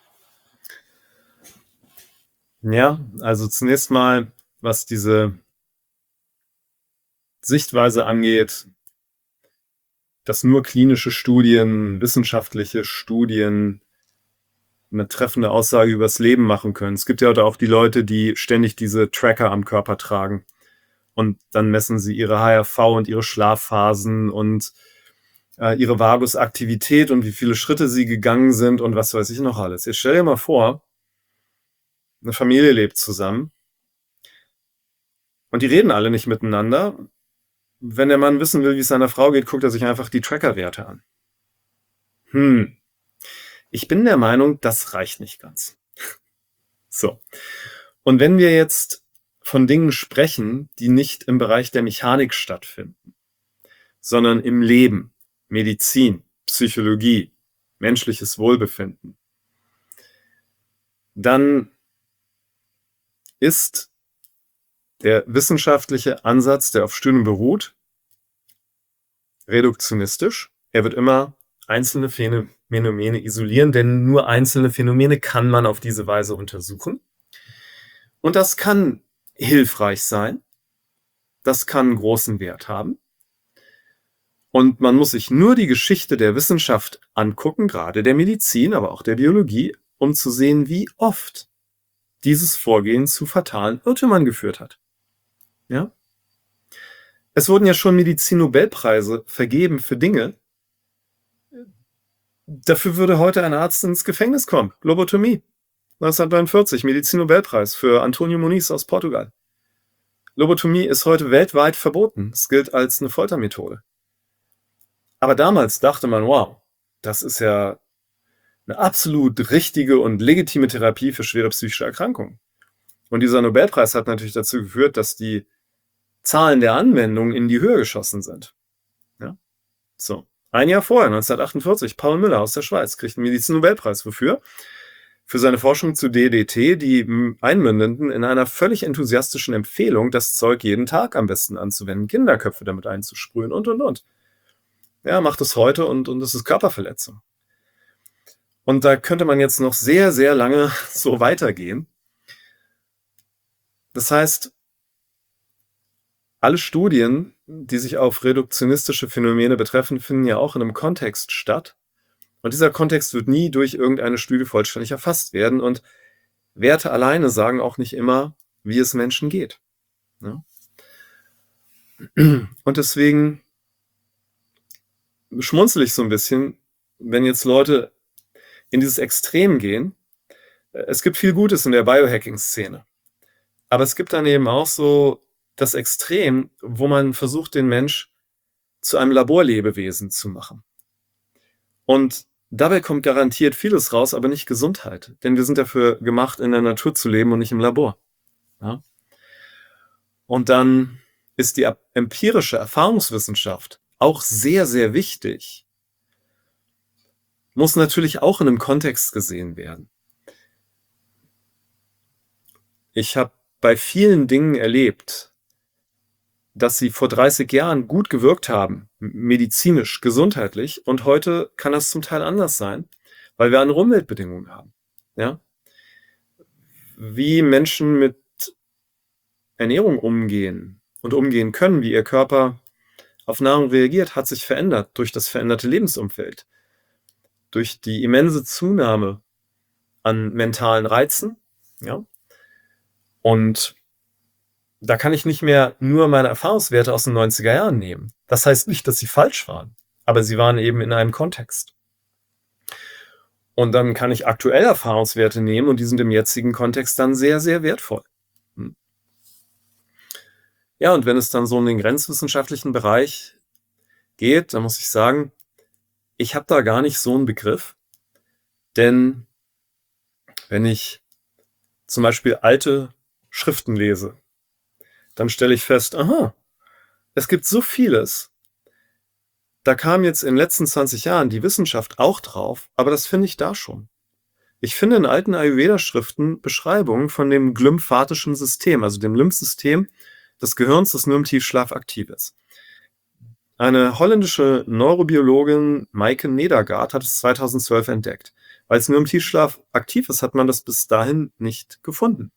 Ja, also zunächst mal, was diese Sichtweise angeht, dass nur klinische Studien, wissenschaftliche Studien eine treffende Aussage über das Leben machen können. Es gibt ja auch die Leute, die ständig diese Tracker am Körper tragen und dann messen sie ihre H R V und ihre Schlafphasen und äh, ihre Vagusaktivität und wie viele Schritte sie gegangen sind und was weiß ich noch alles. Jetzt stell dir mal vor, eine Familie lebt zusammen und die reden alle nicht miteinander. Wenn der Mann wissen will, wie es seiner Frau geht, guckt er sich einfach die Trackerwerte an. Hm. Ich bin der Meinung, das reicht nicht ganz. So. Und wenn wir jetzt von Dingen sprechen, die nicht im Bereich der Mechanik stattfinden, sondern im Leben, Medizin, Psychologie, menschliches Wohlbefinden, dann ist der wissenschaftliche Ansatz, der auf Studien beruht, reduktionistisch. Er wird immer einzelne Phänomene isolieren, denn nur einzelne Phänomene kann man auf diese Weise untersuchen. Und das kann hilfreich sein. Das kann großen Wert haben. Und man muss sich nur die Geschichte der Wissenschaft angucken, gerade der Medizin, aber auch der Biologie, um zu sehen, wie oft dieses Vorgehen zu fatalen Irrtümern geführt hat. Ja? Es wurden ja schon Medizin-Nobelpreise vergeben für Dinge. Dafür würde heute ein Arzt ins Gefängnis kommen. Lobotomie. neunzehnhundertneunundvierzig, Medizin-Nobelpreis für Antonio Muniz aus Portugal. Lobotomie ist heute weltweit verboten. Es gilt als eine Foltermethode. Aber damals dachte man, wow, das ist ja eine absolut richtige und legitime Therapie für schwere psychische Erkrankungen. Und dieser Nobelpreis hat natürlich dazu geführt, dass die Zahlen der Anwendungen in die Höhe geschossen sind. Ja? So. Ein Jahr vorher, neunzehnhundertachtundvierzig, Paul Müller aus der Schweiz kriegt einen Medizin-Nobelpreis. Wofür? Für seine Forschung zu D D T, die einmündeten in einer völlig enthusiastischen Empfehlung, das Zeug jeden Tag am besten anzuwenden, Kinderköpfe damit einzusprühen und, und, und. Ja, macht es heute und, und es ist Körperverletzung. Und da könnte man jetzt noch sehr, sehr lange so weitergehen. Das heißt, alle Studien, die sich auf reduktionistische Phänomene betreffen, finden ja auch in einem Kontext statt. Und dieser Kontext wird nie durch irgendeine Studie vollständig erfasst werden. Und Werte alleine sagen auch nicht immer, wie es Menschen geht. Ja? Und deswegen schmunzel ich so ein bisschen, wenn jetzt Leute in dieses Extrem gehen. Es gibt viel Gutes in der Biohacking-Szene. Aber es gibt dann eben auch so das Extrem, wo man versucht, den Mensch zu einem Laborlebewesen zu machen. Und dabei kommt garantiert vieles raus, aber nicht Gesundheit. Denn wir sind dafür gemacht, in der Natur zu leben und nicht im Labor. Ja? Und dann ist die empirische Erfahrungswissenschaft auch sehr, sehr wichtig. Muss natürlich auch in einem Kontext gesehen werden. Ich habe bei vielen Dingen erlebt, dass sie vor dreißig Jahren gut gewirkt haben, medizinisch, gesundheitlich, und heute kann das zum Teil anders sein, weil wir andere Umweltbedingungen haben. Ja? Wie Menschen mit Ernährung umgehen und umgehen können, wie ihr Körper auf Nahrung reagiert, hat sich verändert durch das veränderte Lebensumfeld, durch die immense Zunahme an mentalen Reizen. Ja? Und da kann ich nicht mehr nur meine Erfahrungswerte aus den neunziger Jahren nehmen. Das heißt nicht, dass sie falsch waren, aber sie waren eben in einem Kontext. Und dann kann ich aktuell Erfahrungswerte nehmen und die sind im jetzigen Kontext dann sehr, sehr wertvoll. Hm. Ja, und wenn es dann so in den grenzwissenschaftlichen Bereich geht, dann muss ich sagen, ich habe da gar nicht so einen Begriff, denn wenn ich zum Beispiel alte Schriften lese, dann stelle ich fest, aha, es gibt so vieles. Da kam jetzt in den letzten zwanzig Jahren die Wissenschaft auch drauf, aber das finde ich da schon. Ich finde in alten Ayurveda-Schriften Beschreibungen von dem glymphatischen System, also dem Lymphsystem des Gehirns, das nur im Tiefschlaf aktiv ist. Eine holländische Neurobiologin, Maike Nedergaard, hat es zweitausendzwölf entdeckt. Weil es nur im Tiefschlaf aktiv ist, hat man das bis dahin nicht gefunden.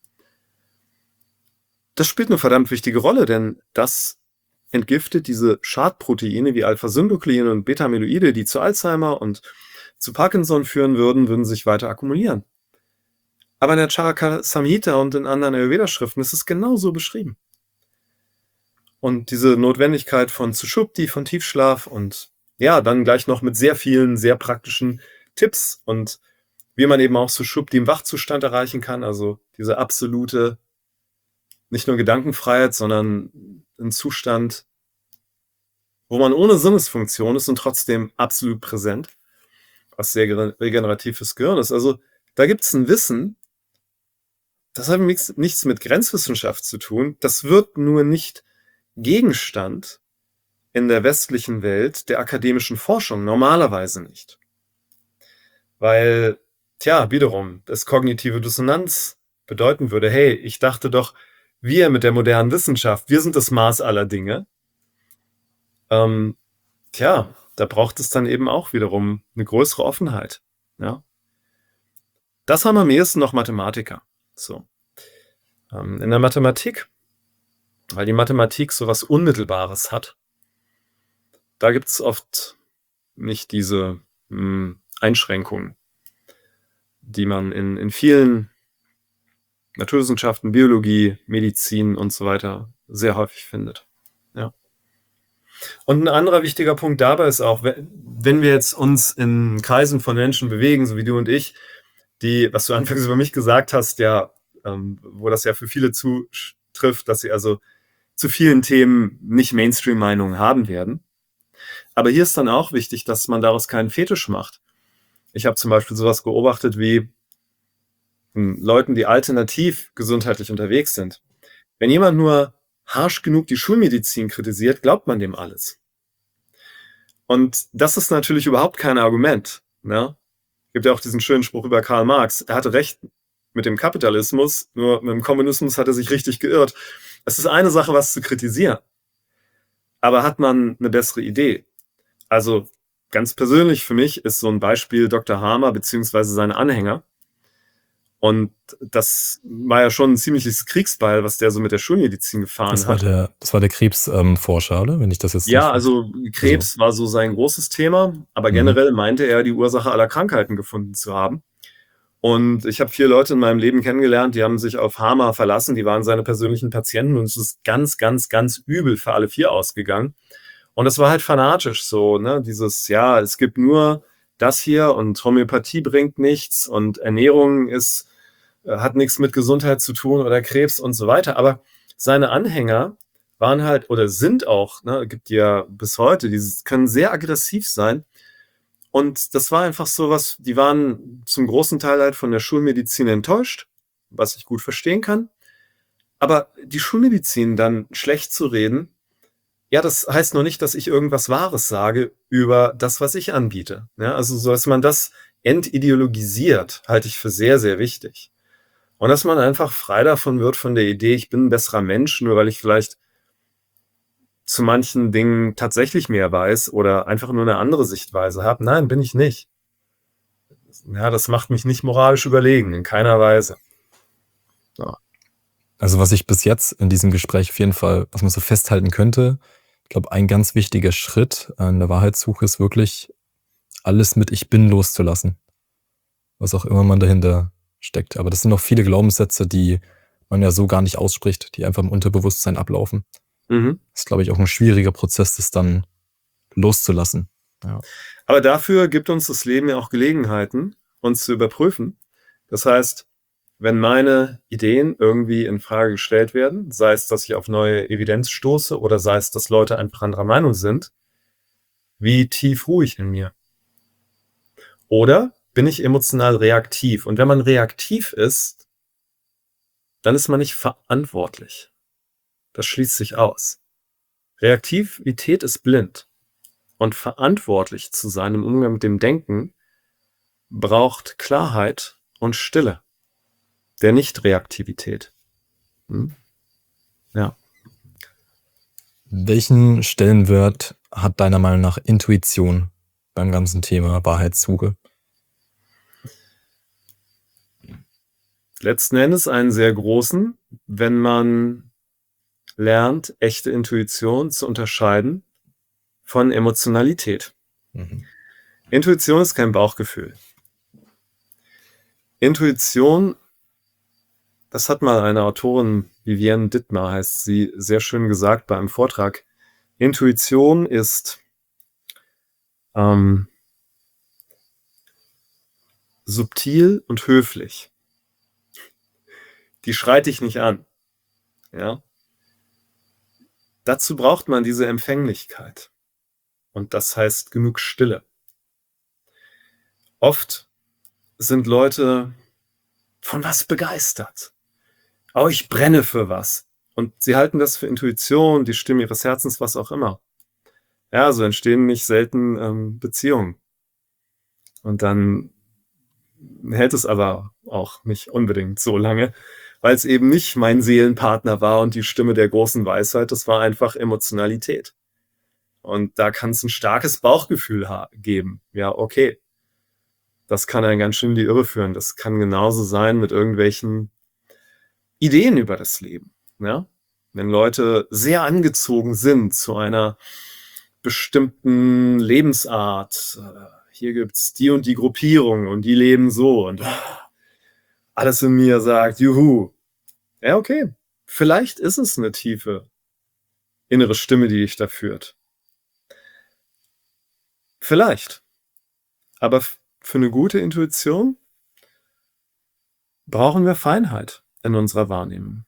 Das spielt eine verdammt wichtige Rolle, denn das entgiftet diese Schadproteine wie Alpha-Synucleine und Beta-Amyloide, die zu Alzheimer und zu Parkinson führen würden, würden sich weiter akkumulieren. Aber in der Charaka Samhita und in anderen Ayurveda-Schriften ist es genauso beschrieben. Und diese Notwendigkeit von Sushupti, von Tiefschlaf und ja, dann gleich noch mit sehr vielen, sehr praktischen Tipps und wie man eben auch Sushupti im Wachzustand erreichen kann, also diese absolute, nicht nur Gedankenfreiheit, sondern ein Zustand, wo man ohne Sinnesfunktion ist und trotzdem absolut präsent, was sehr regenerativ fürs Gehirn ist. Also da gibt es ein Wissen, das hat nichts, nichts mit Grenzwissenschaft zu tun, das wird nur nicht Gegenstand in der westlichen Welt der akademischen Forschung, normalerweise nicht. Weil, tja, wiederum, das kognitive Dissonanz bedeuten würde, hey, ich dachte doch, wir mit der modernen Wissenschaft, wir sind das Maß aller Dinge. Ähm, tja, da braucht es dann eben auch wiederum eine größere Offenheit. Ja? Das haben am ehesten noch Mathematiker. So. Ähm, in der Mathematik, weil die Mathematik so was Unmittelbares hat, da gibt es oft nicht diese mh, Einschränkungen, die man in, in vielen Naturwissenschaften, Biologie, Medizin und so weiter sehr häufig findet. Ja. Und ein anderer wichtiger Punkt dabei ist auch, wenn wir jetzt uns in Kreisen von Menschen bewegen, so wie du und ich, die, was du anfangs über mich gesagt hast, ja, ähm, wo das ja für viele zutrifft, dass sie also zu vielen Themen nicht Mainstream-Meinungen haben werden. Aber hier ist dann auch wichtig, dass man daraus keinen Fetisch macht. Ich habe zum Beispiel sowas beobachtet wie, hm, Leuten, die alternativ gesundheitlich unterwegs sind. Wenn jemand nur harsch genug die Schulmedizin kritisiert, glaubt man dem alles. Und das ist natürlich überhaupt kein Argument, ne? Gibt ja auch diesen schönen Spruch über Karl Marx. Er hatte recht mit dem Kapitalismus, nur mit dem Kommunismus hat er sich richtig geirrt. Es ist eine Sache, was zu kritisieren. Aber hat man eine bessere Idee? Also ganz persönlich für mich ist so ein Beispiel Doktor Hamer beziehungsweise seine Anhänger. Und das war ja schon ein ziemliches Kriegsbeil, was der so mit der Schulmedizin gefahren Das war hat. der, das war der Krebsforscher, oder? Wenn ich das jetzt Ja, nicht. also Krebs war so sein großes Thema, aber Mhm. generell meinte er, die Ursache aller Krankheiten gefunden zu haben. Und ich habe vier Leute in meinem Leben kennengelernt, die haben sich auf Hamer verlassen, die waren seine persönlichen Patienten und es ist ganz, ganz, ganz übel für alle vier ausgegangen. Und es war halt fanatisch so, ne? Dieses, ja, es gibt nur das hier und Homöopathie bringt nichts und Ernährung ist, äh, hat nichts mit Gesundheit zu tun oder Krebs und so weiter. Aber seine Anhänger waren halt oder sind auch, ne, gibt ja bis heute, die können sehr aggressiv sein. Und das war einfach so was, die waren zum großen Teil halt von der Schulmedizin enttäuscht, was ich gut verstehen kann. Aber die Schulmedizin dann schlecht zu reden, ja, das heißt noch nicht, dass ich irgendwas Wahres sage über das, was ich anbiete. Ja, also so, dass man das entideologisiert, halte ich für sehr, sehr wichtig. Und dass man einfach frei davon wird von der Idee, ich bin ein besserer Mensch, nur weil ich vielleicht zu manchen Dingen tatsächlich mehr weiß oder einfach nur eine andere Sichtweise habe. Nein, bin ich nicht. Ja, das macht mich nicht moralisch überlegen, in keiner Weise. Ja. Also was ich bis jetzt in diesem Gespräch auf jeden Fall, was man so festhalten könnte, ich glaube, ein ganz wichtiger Schritt an der Wahrheitssuche ist wirklich, alles mit Ich bin loszulassen. Was auch immer man dahinter steckt. Aber das sind noch viele Glaubenssätze, die man ja so gar nicht ausspricht, die einfach im Unterbewusstsein ablaufen. Mhm. Das ist, glaube ich, auch ein schwieriger Prozess, das dann loszulassen. Ja. Aber dafür gibt uns das Leben ja auch Gelegenheiten, uns zu überprüfen. Das heißt, wenn meine Ideen irgendwie in Frage gestellt werden, sei es, dass ich auf neue Evidenz stoße oder sei es, dass Leute einfach anderer Meinung sind, wie tief ruhe ich in mir? Oder bin ich emotional reaktiv? Und wenn man reaktiv ist, dann ist man nicht verantwortlich. Das schließt sich aus. Reaktivität ist blind. Und verantwortlich zu sein im Umgang mit dem Denken braucht Klarheit und Stille. Der Nicht-Reaktivität. Hm? Ja. Welchen Stellenwert hat deiner Meinung nach Intuition beim ganzen Thema Wahrheitssuche? Letzten Endes einen sehr großen, wenn man lernt, echte Intuition zu unterscheiden von Emotionalität. Mhm. Intuition ist kein Bauchgefühl. Intuition, das hat mal eine Autorin, Vivienne Dittmar heißt sie, sehr schön gesagt bei einem Vortrag. Intuition ist ähm, subtil und höflich. Die schreit dich nicht an. Ja? Dazu braucht man diese Empfänglichkeit. Und das heißt genug Stille. Oft sind Leute von was begeistert. Oh, ich brenne für was. Und sie halten das für Intuition, die Stimme ihres Herzens, was auch immer. Ja, so entstehen nicht selten ähm, Beziehungen. Und dann hält es aber auch nicht unbedingt so lange, weil es eben nicht mein Seelenpartner war und die Stimme der großen Weisheit, das war einfach Emotionalität. Und da kann es ein starkes Bauchgefühl geben. Ja, okay. Das kann einen ganz schön in die Irre führen. Das kann genauso sein mit irgendwelchen Ideen über das Leben. Ja? Wenn Leute sehr angezogen sind zu einer bestimmten Lebensart, hier gibt's die und die Gruppierung und die leben so und alles in mir sagt, juhu. Ja, okay. Vielleicht ist es eine tiefe innere Stimme, die dich da führt. Vielleicht. Aber für eine gute Intuition brauchen wir Feinheit in unserer Wahrnehmung.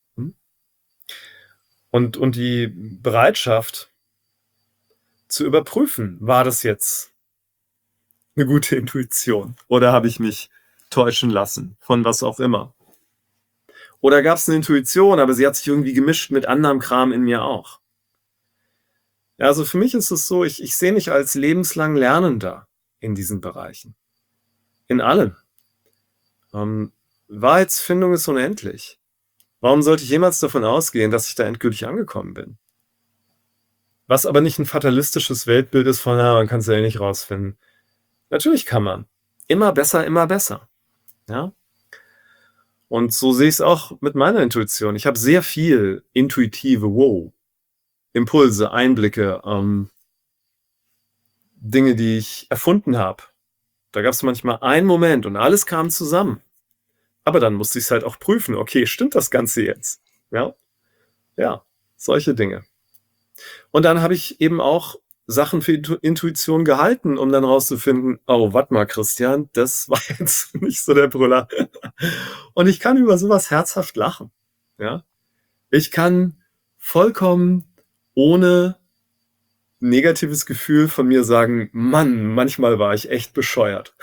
Und, und die Bereitschaft zu überprüfen, war das jetzt eine gute Intuition oder habe ich mich täuschen lassen von was auch immer? Oder gab es eine Intuition, aber sie hat sich irgendwie gemischt mit anderem Kram in mir auch? Ja, also für mich ist es so, ich ich sehe mich als lebenslang Lernender in diesen Bereichen. In allem. Ähm, Wahrheitsfindung ist unendlich. Warum sollte ich jemals davon ausgehen, dass ich da endgültig angekommen bin? Was aber nicht ein fatalistisches Weltbild ist von: „Ja, man kann's ja eh nicht rausfinden.“ Natürlich kann man. Immer besser, immer besser, ja? Und so sehe ich es auch mit meiner Intuition. Ich habe sehr viel intuitive wow, Impulse, Einblicke, ähm Dinge, die ich erfunden habe. Da gab es manchmal einen Moment und alles kam zusammen. Aber dann musste ich's halt auch prüfen. Okay, stimmt das Ganze jetzt? Ja? Ja, solche Dinge. Und dann habe ich eben auch Sachen für Intu Intuition gehalten, um dann rauszufinden: „Oh, warte mal, Christian, das war jetzt nicht so der Brüller.“ Und ich kann über so was herzhaft lachen, ja? Ich kann vollkommen ohne negatives Gefühl von mir sagen: „Mann, manchmal war ich echt bescheuert.“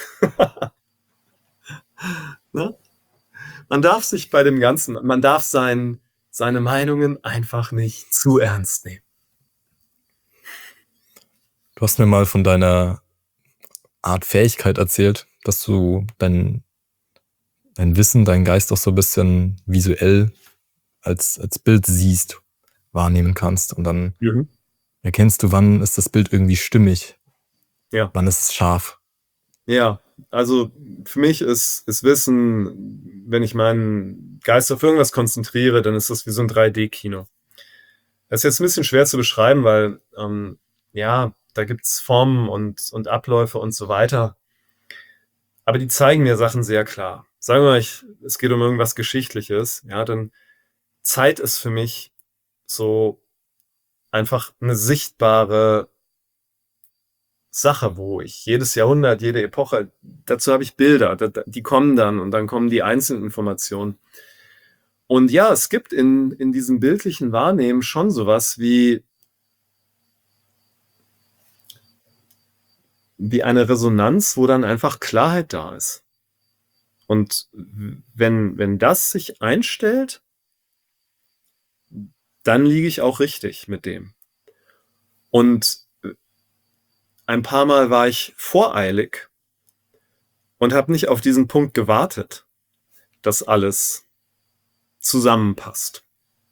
Ne? Man darf sich bei dem Ganzen man darf sein seine Meinungen einfach nicht zu ernst nehmen. Du hast mir mal von deiner Art Fähigkeit erzählt, dass du dein dein Wissen, deinen Geist auch so 'n bisschen visuell als als Bild siehst, wahrnehmen kannst und dann Mhm. erkennst du, wann ist das Bild irgendwie stimmig, Ja. wann ist es scharf. Ja, also für mich ist ist Wissen, wenn ich meinen Geist auf irgendwas konzentriere, dann ist das wie so 'n drei D-Kino. Das ist jetzt 'n bisschen schwer zu beschreiben, weil, ähm, ja, da gibt's Formen und und Abläufe und so weiter. Aber die zeigen mir Sachen sehr klar. Sagen wir mal, ich es geht um irgendwas Geschichtliches, ja, dann Zeit ist für mich so einfach 'ne sichtbare Sache, wo ich jedes Jahrhundert, jede Epoche dazu habe ich Bilder, da da die kommen dann und dann kommen die Einzelinformationen. Und ja, es gibt in in diesem bildlichen Wahrnehmen schon so was wie wie eine Resonanz, wo dann einfach Klarheit da ist. Und w wenn wenn das sich einstellt dann liege ich auch richtig mit dem. Und, äh ein paarmal war ich voreilig und habe nicht auf diesen Punkt gewartet, dass alles zusammenpasst.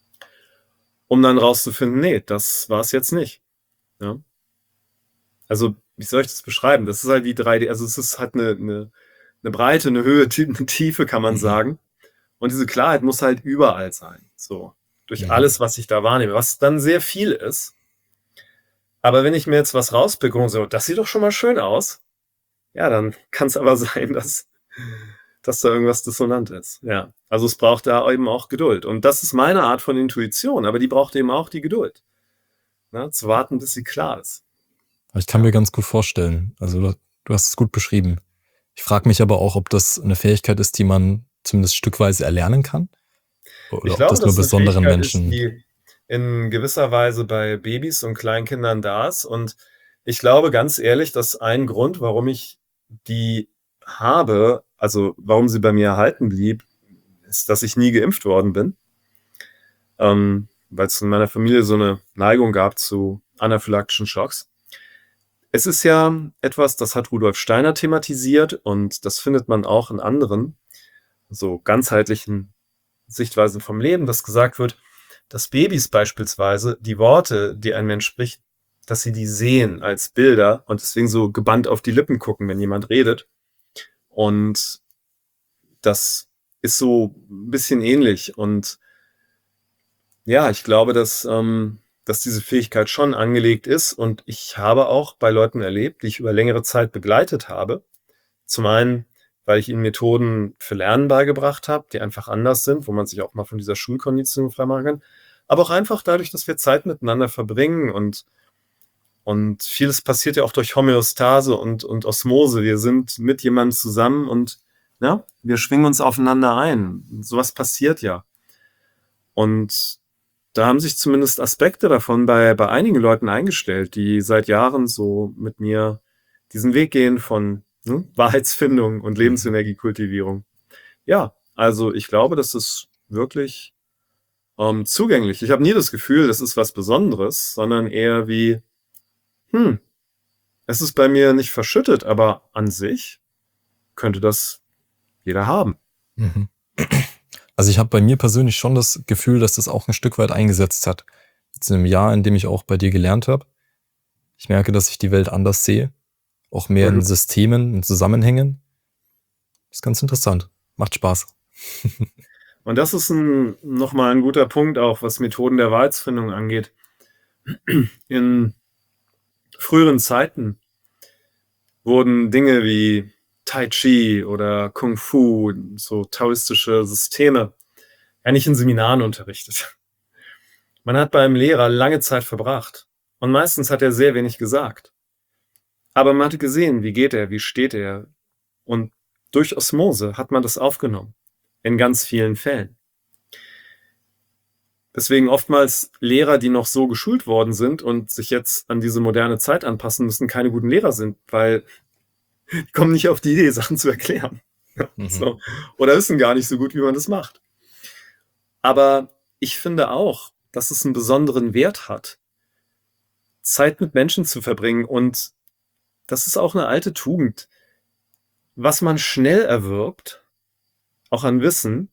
Um dann rauszufinden: „Ne, das war's jetzt nicht“, ja? Also, wie soll ich das beschreiben? Das ist halt wie drei D also, es ist hat 'ne 'ne 'ne Breite, 'ne Höhe, Ti 'ne Tiefe, kann man Mhm. sagen. Und diese Klarheit muss halt überall sein, so, durch Mhm. alles, was ich da wahrnehme, was dann sehr viel ist. Aber wenn ich mir jetzt was rauspicke und so: „Das sieht doch schon mal schön aus“, ja, dann kann's aber sein, dass dass da irgendwas dissonant ist, ja. Also, es braucht da eben auch Geduld. Und das ist meine Art von Intuition, aber die braucht eben auch die Geduld, ne, zu warten, bis sie klar ist. Ich kann Ja. mir ganz gut vorstellen also, du du hast es gut beschrieben. Ich frage mich aber auch, ob das 'ne Fähigkeit ist, die man zumindest stückweise erlernen kann Ich oder ob glaube, das nur dass 'ne besonderen Fähigkeit ist, Menschen die in gewisser Weise bei Babys und Kleinkindern da ist. Und ich glaube ganz ehrlich, dass ein Grund, warum ich die habe also, warum sie bei mir erhalten blieb, ist, dass ich nie geimpft worden bin. Ähm, weil's in meiner Familie so 'ne Neigung gab zu anaphylaktischen Schocks. Es ist ja etwas, das hat Rudolf Steiner thematisiert und das findet man auch in anderen, so ganzheitlichen Sichtweisen vom Leben, dass gesagt wird, dass Babys beispielsweise die Worte, die ein Mensch spricht, dass sie die sehen als Bilder und deswegen so gebannt auf die Lippen gucken, wenn jemand redet. Und das ist so 'n bisschen ähnlich. Und ja, ich glaube, dass ähm, dass diese Fähigkeit schon angelegt ist. Und ich habe auch bei Leuten erlebt, die ich über längere Zeit begleitet habe. Zum einen, weil ich ihnen Methoden für Lernen beigebracht habe, die einfach anders sind, wo man sich auch mal von dieser Schulkonditionierung freimachen kann. Aber auch einfach dadurch, dass wir Zeit miteinander verbringen und und vieles passiert ja auch durch Homöostase und und Osmose. Wir sind mit jemandem zusammen und, ne, wir schwingen uns aufeinander ein. So was passiert ja. Und da haben sich zumindest Aspekte davon bei bei einigen Leuten eingestellt, die seit Jahren so mit mir diesen Weg gehen von ne? Wahrheitsfindung und Lebensenergiekultivierung. Ja, also ich glaube, das ist wirklich ähm, zugänglich. Ich habe nie das Gefühl, das ist was Besonderes, sondern eher wie, hm, es ist bei mir nicht verschüttet, aber an sich könnte das jeder haben. Mhm. Also ich habe bei mir persönlich schon das Gefühl, dass das auch ein Stück weit eingesetzt hat. Jetzt in einem Jahr, in dem ich auch bei dir gelernt habe. Ich merke, dass ich die Welt anders sehe. Auch mehr in Mhm. Systemen, in Zusammenhängen. Ist ganz interessant. Macht Spaß. Und das ist ein, nochmal ein guter Punkt auch, was Methoden der Wahrheitsfindung angeht. In früheren Zeiten wurden Dinge wie Tai Chi oder Kung Fu, so taoistische Systeme, ja nicht in Seminaren unterrichtet. Man hat beim Lehrer lange Zeit verbracht und meistens hat er sehr wenig gesagt. Aber man hatte gesehen, wie geht er, wie steht er, und durch Osmose hat man das aufgenommen, in ganz vielen Fällen. Deswegen oftmals Lehrer, die noch so geschult worden sind und sich jetzt an diese moderne Zeit anpassen müssen, keine guten Lehrer sind, weil die kommen nicht auf die Idee, Sachen zu erklären. Mhm. So. Oder wissen gar nicht so gut, wie man das macht. Aber ich finde auch, dass es einen besonderen Wert hat, Zeit mit Menschen zu verbringen. Und das ist auch eine alte Tugend. Was man schnell erwirbt, auch an Wissen,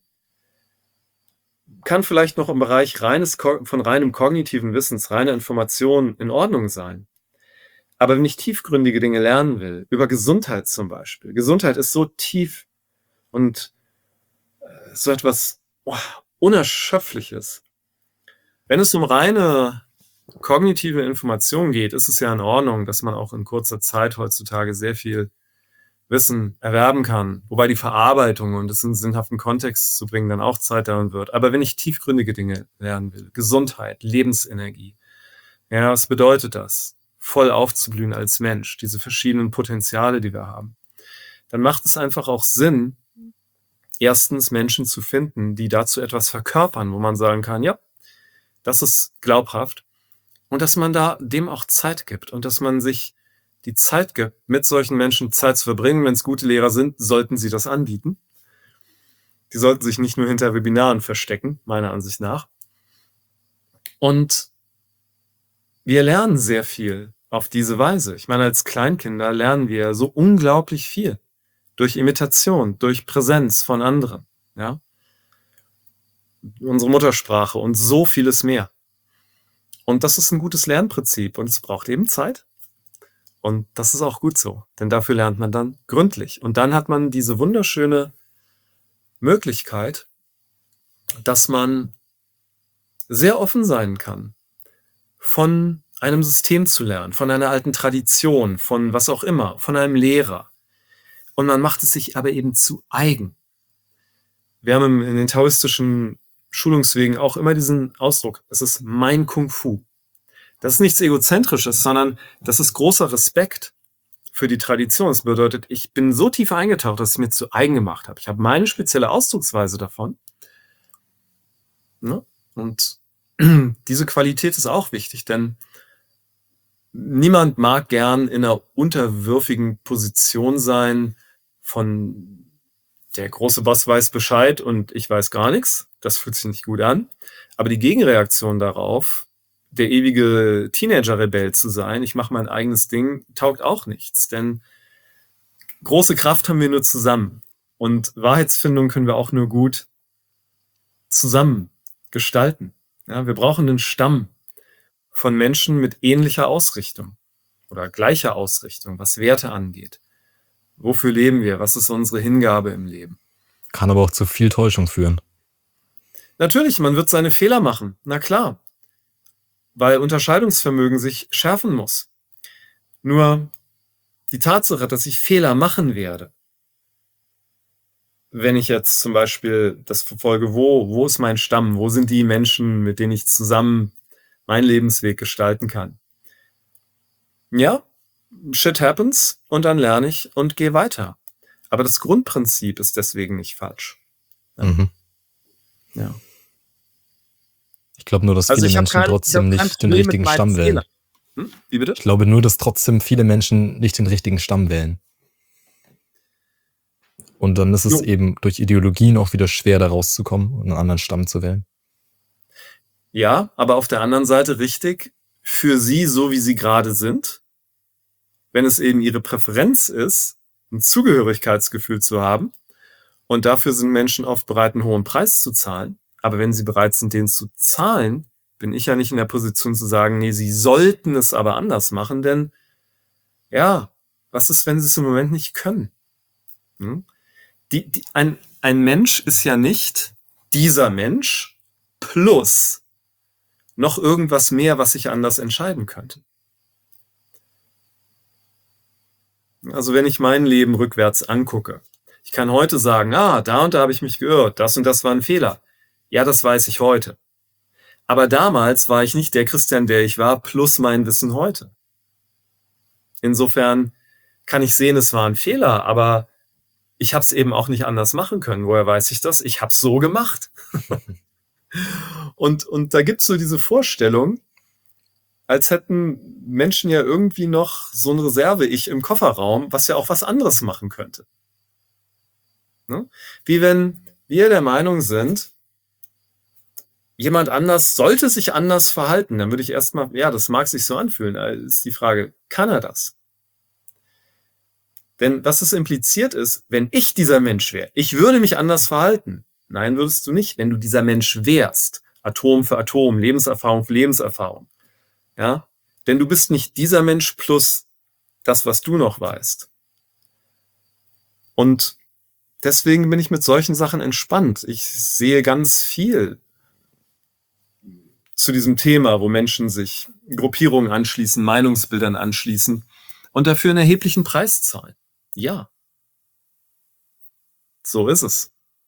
kann vielleicht noch im Bereich reines, von reinem kognitiven Wissens, reiner Information in Ordnung sein. Aber wenn ich tiefgründige Dinge lernen will, über Gesundheit zum Beispiel, Gesundheit ist so tief und so etwas oh, Unerschöpfliches. Wenn es um reine kognitive Information geht, ist es ja in Ordnung, dass man auch in kurzer Zeit heutzutage sehr viel Wissen erwerben kann, wobei die Verarbeitung und es in einen sinnhaften Kontext zu bringen dann auch Zeit dauern wird. Aber wenn ich tiefgründige Dinge lernen will, Gesundheit, Lebensenergie, ja, was bedeutet das? Voll aufzublühen als Mensch, diese verschiedenen Potenziale, die wir haben, dann macht es einfach auch Sinn, erstens Menschen zu finden, die dazu etwas verkörpern, wo man sagen kann, ja, das ist glaubhaft, und dass man da dem auch Zeit gibt und dass man sich die Zeit gibt, mit solchen Menschen Zeit zu verbringen. Wenn es gute Lehrer sind, sollten sie das anbieten. Die sollten sich nicht nur hinter Webinaren verstecken, meiner Ansicht nach. Und wir lernen sehr viel auf diese Weise. Ich meine, als Kleinkinder lernen wir so unglaublich viel. Durch Imitation, durch Präsenz von anderen. Ja? Unsere Muttersprache und so vieles mehr. Und das ist ein gutes Lernprinzip und es braucht eben Zeit. Und das ist auch gut so, denn dafür lernt man dann gründlich. Und dann hat man diese wunderschöne Möglichkeit, dass man sehr offen sein kann, von einem System zu lernen, von einer alten Tradition, von was auch immer, von einem Lehrer. Und man macht es sich aber eben zu eigen. Wir haben in den taoistischen Schulungswegen auch immer diesen Ausdruck, es ist mein Kung Fu. Das ist nichts Egozentrisches, sondern das ist großer Respekt für die Tradition. Das bedeutet, ich bin so tief eingetaucht, dass ich mir zu eigen gemacht habe. Ich habe meine spezielle Ausdrucksweise davon. Ne? Und diese Qualität ist auch wichtig, denn niemand mag gern in einer unterwürfigen Position sein von der große Boss weiß Bescheid und ich weiß gar nichts. Das fühlt sich nicht gut an. Aber die Gegenreaktion darauf, der ewige Teenager-Rebell zu sein, ich mache mein eigenes Ding, taugt auch nichts. Denn große Kraft haben wir nur zusammen. Und Wahrheitsfindung können wir auch nur gut zusammen gestalten. Ja, wir brauchen einen Stamm von Menschen mit ähnlicher Ausrichtung oder gleicher Ausrichtung, was Werte angeht. Wofür leben wir? Was ist unsere Hingabe im Leben? Kann aber auch zu viel Täuschung führen. Natürlich, man wird seine Fehler machen. Na klar. Weil Unterscheidungsvermögen sich schärfen muss. Nur die Tatsache, dass ich Fehler machen werde, wenn ich jetzt zum Beispiel das verfolge, wo, wo ist mein Stamm, wo sind die Menschen, mit denen ich zusammen meinen Lebensweg gestalten kann. Ja, shit happens und dann lerne ich und gehe weiter. Aber das Grundprinzip ist deswegen nicht falsch. Ja. Mhm. Ja. Ich glaube nur, dass Also viele ich hab Menschen kein- ich trotzdem hab kein nicht den Problem richtigen mit meinen Stamm wählen. Fehlern. Hm? Wie bitte? Ich glaube nur, dass trotzdem viele Menschen nicht den richtigen Stamm wählen. Und dann ist es Jo. eben durch Ideologien auch wieder schwer, da rauszukommen und einen anderen Stamm zu wählen. Ja, aber auf der anderen Seite richtig, für sie, so wie sie gerade sind, wenn es eben ihre Präferenz ist, ein Zugehörigkeitsgefühl zu haben, und dafür sind Menschen oft bereit, einen hohen Preis zu zahlen. Aber wenn sie bereit sind, den zu zahlen, bin ich ja nicht in der Position zu sagen, nee, sie sollten es aber anders machen, denn ja, was ist, wenn sie es im Moment nicht können? Hm? Die, die, ein, ein Mensch ist ja nicht dieser Mensch plus noch irgendwas mehr, was ich anders entscheiden könnte. Also wenn ich mein Leben rückwärts angucke, ich kann heute sagen, ah, da und da habe ich mich geirrt, das und das war ein Fehler. Ja, das weiß ich heute. Aber damals war ich nicht der Christian, der ich war, plus mein Wissen heute. Insofern kann ich sehen, es war ein Fehler, aber ich habe es eben auch nicht anders machen können. Woher weiß ich das? Ich habe es so gemacht. und, und da gibt es so diese Vorstellung, als hätten Menschen ja irgendwie noch so ein Reserve-Ich im Kofferraum, was ja auch was anderes machen könnte. Ne? Wie wenn wir der Meinung sind, jemand anders sollte sich anders verhalten, dann würde ich erstmal, ja, das mag sich so anfühlen, da ist die Frage, kann er das? Denn was es impliziert ist, wenn ich dieser Mensch wäre, ich würde mich anders verhalten. Nein, würdest du nicht, wenn du dieser Mensch wärst. Atom für Atom, Lebenserfahrung für Lebenserfahrung. Ja? Denn du bist nicht dieser Mensch plus das, was du noch weißt. Und deswegen bin ich mit solchen Sachen entspannt. Ich sehe ganz viel zu diesem Thema, wo Menschen sich Gruppierungen anschließen, Meinungsbildern anschließen und dafür einen erheblichen Preis zahlen. Ja. So ist es.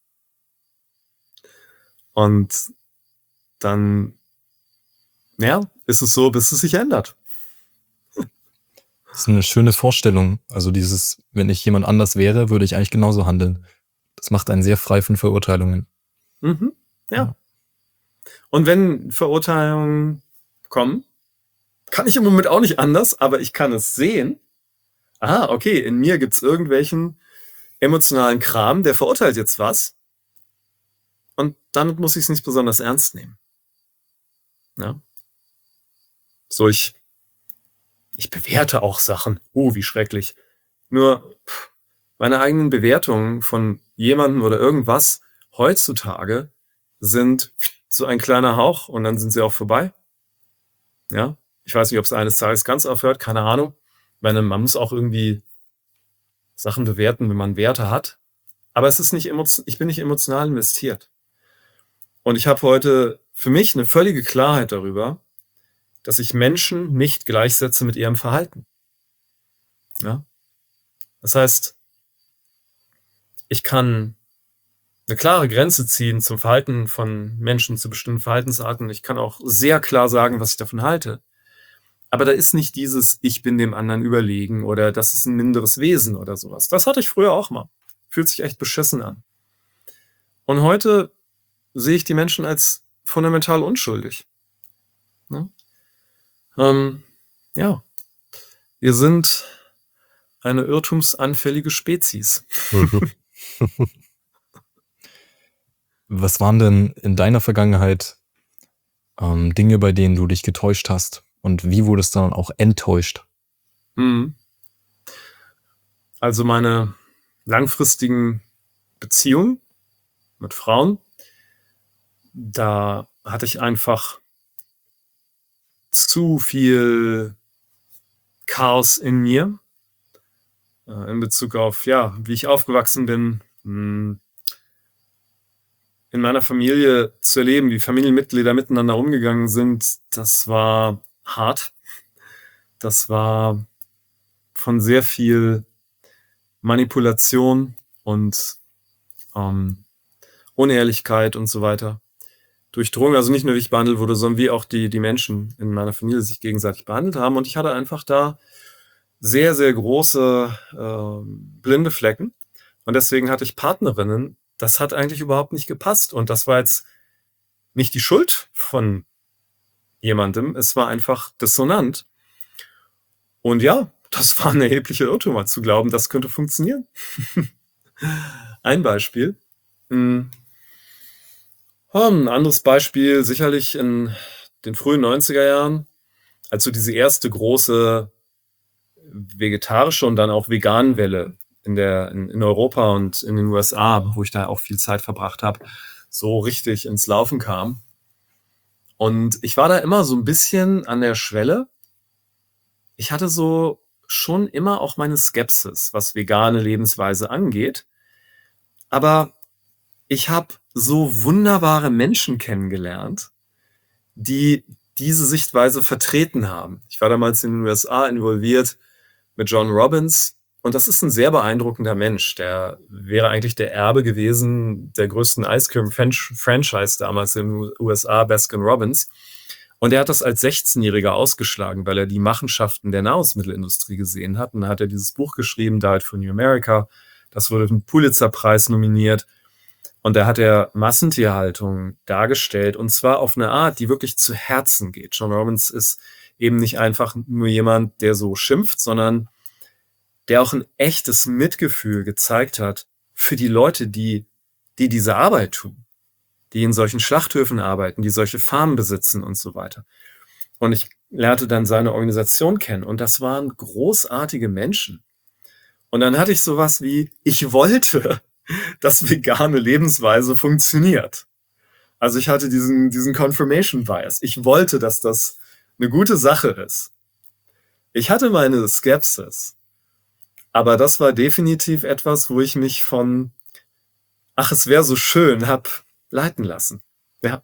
Und dann, ja, ist es so, bis es sich ändert. Das ist eine schöne Vorstellung. Also dieses, wenn ich jemand anders wäre, würde ich eigentlich genauso handeln. Das macht einen sehr frei von Verurteilungen. Mhm, ja. Ja. Und wenn Verurteilungen kommen, kann ich im Moment auch nicht anders, aber ich kann es sehen. Ah, okay, in mir gibt es irgendwelchen emotionalen Kram, der verurteilt jetzt was. Und damit muss ich es nicht besonders ernst nehmen. Ja. So, ich, ich bewerte auch Sachen. Oh, wie schrecklich. Nur pff, meine eigenen Bewertungen von jemandem oder irgendwas heutzutage sind so ein kleiner Hauch und dann sind sie auch vorbei. Ja, ich weiß nicht, ob es eines Tages ganz aufhört, keine Ahnung. Ich meine, man muss auch irgendwie Sachen bewerten, wenn man Werte hat. Aber es ist nicht emotion- ich bin nicht emotional investiert. Und ich habe heute für mich eine völlige Klarheit darüber, dass ich Menschen nicht gleichsetze mit ihrem Verhalten. Ja? Das heißt, ich kann eine klare Grenze ziehen zum Verhalten von Menschen, zu bestimmten Verhaltensarten. Ich kann auch sehr klar sagen, was ich davon halte. Aber da ist nicht dieses, ich bin dem anderen überlegen oder das ist ein minderes Wesen oder sowas. Das hatte ich früher auch mal. Fühlt sich echt beschissen an. Und heute sehe ich die Menschen als fundamental unschuldig. Ne? Ähm, ja, wir sind eine irrtumsanfällige Spezies. Was waren denn in deiner Vergangenheit ähm, Dinge, bei denen du dich getäuscht hast? Und wie wurdest du dann auch enttäuscht? Mhm. Also meine langfristigen Beziehungen mit Frauen, da hatte ich einfach zu viel Chaos in mir äh, in Bezug auf, ja, wie ich aufgewachsen bin, mh, in meiner Familie zu erleben, wie Familienmitglieder miteinander umgegangen sind. Das war hart. Das war von sehr viel Manipulation und ähm, Unehrlichkeit und so weiter durchdrungen. Also nicht nur, wie ich behandelt wurde, sondern wie auch die, die Menschen in meiner Familie sich gegenseitig behandelt haben. Und ich hatte einfach da sehr, sehr große äh, blinde Flecken. Und deswegen hatte ich Partnerinnen, das hat eigentlich überhaupt nicht gepasst. Und das war jetzt nicht die Schuld von jemandem, es war einfach dissonant. Und ja, das war ein erheblicher Irrtum, zu glauben, das könnte funktionieren. ein Beispiel. Hm. Oh, 'n anderes Beispiel sicherlich in den frühen neunziger Jahren, als so diese erste große vegetarische und dann auch Vegan-Welle in der in in Europa und in den U S A, wo ich da auch viel Zeit verbracht habe, so richtig ins Laufen kam. Und ich war da immer so 'n bisschen an der Schwelle. Ich hatte so schon immer auch meine Skepsis, was vegane Lebensweise angeht. Aber ich habe so wunderbare Menschen kennengelernt, die diese Sichtweise vertreten haben. Ich war damals in den U S A involviert mit John Robbins und das ist 'n sehr beeindruckender Mensch. Der wäre eigentlich der Erbe gewesen der größten Ice-Cream-Franch Franchise damals in den U S A, Baskin-Robbins. Und der hat das als Sechzehnjähriger ausgeschlagen, weil er die Machenschaften der Nahrungsmittelindustrie gesehen hat. Und dann hat er dieses Buch geschrieben, Diet for New America. Das wurde für 'n Pulitzer-Preis nominiert. Und da hat er Massentierhaltung dargestellt und zwar auf 'ne Art, die wirklich zu Herzen geht. John Robbins ist eben nicht einfach nur jemand, der so schimpft, sondern der auch 'n echtes Mitgefühl gezeigt hat für die Leute, die die diese Arbeit tun, die in solchen Schlachthöfen arbeiten, die solche Farmen besitzen und so weiter. Und ich lernte dann seine Organisation kennen und das waren großartige Menschen. Und dann hatte ich so was wie: Ich wollte, dass vegane Lebensweise funktioniert. Also, ich hatte diesen diesen Confirmation Bias. Ich wollte, dass das 'ne gute Sache ist. Ich hatte meine Skepsis, aber das war definitiv etwas, wo ich mich von: „Ach, es wäre so schön“, habe leiten lassen. Ja.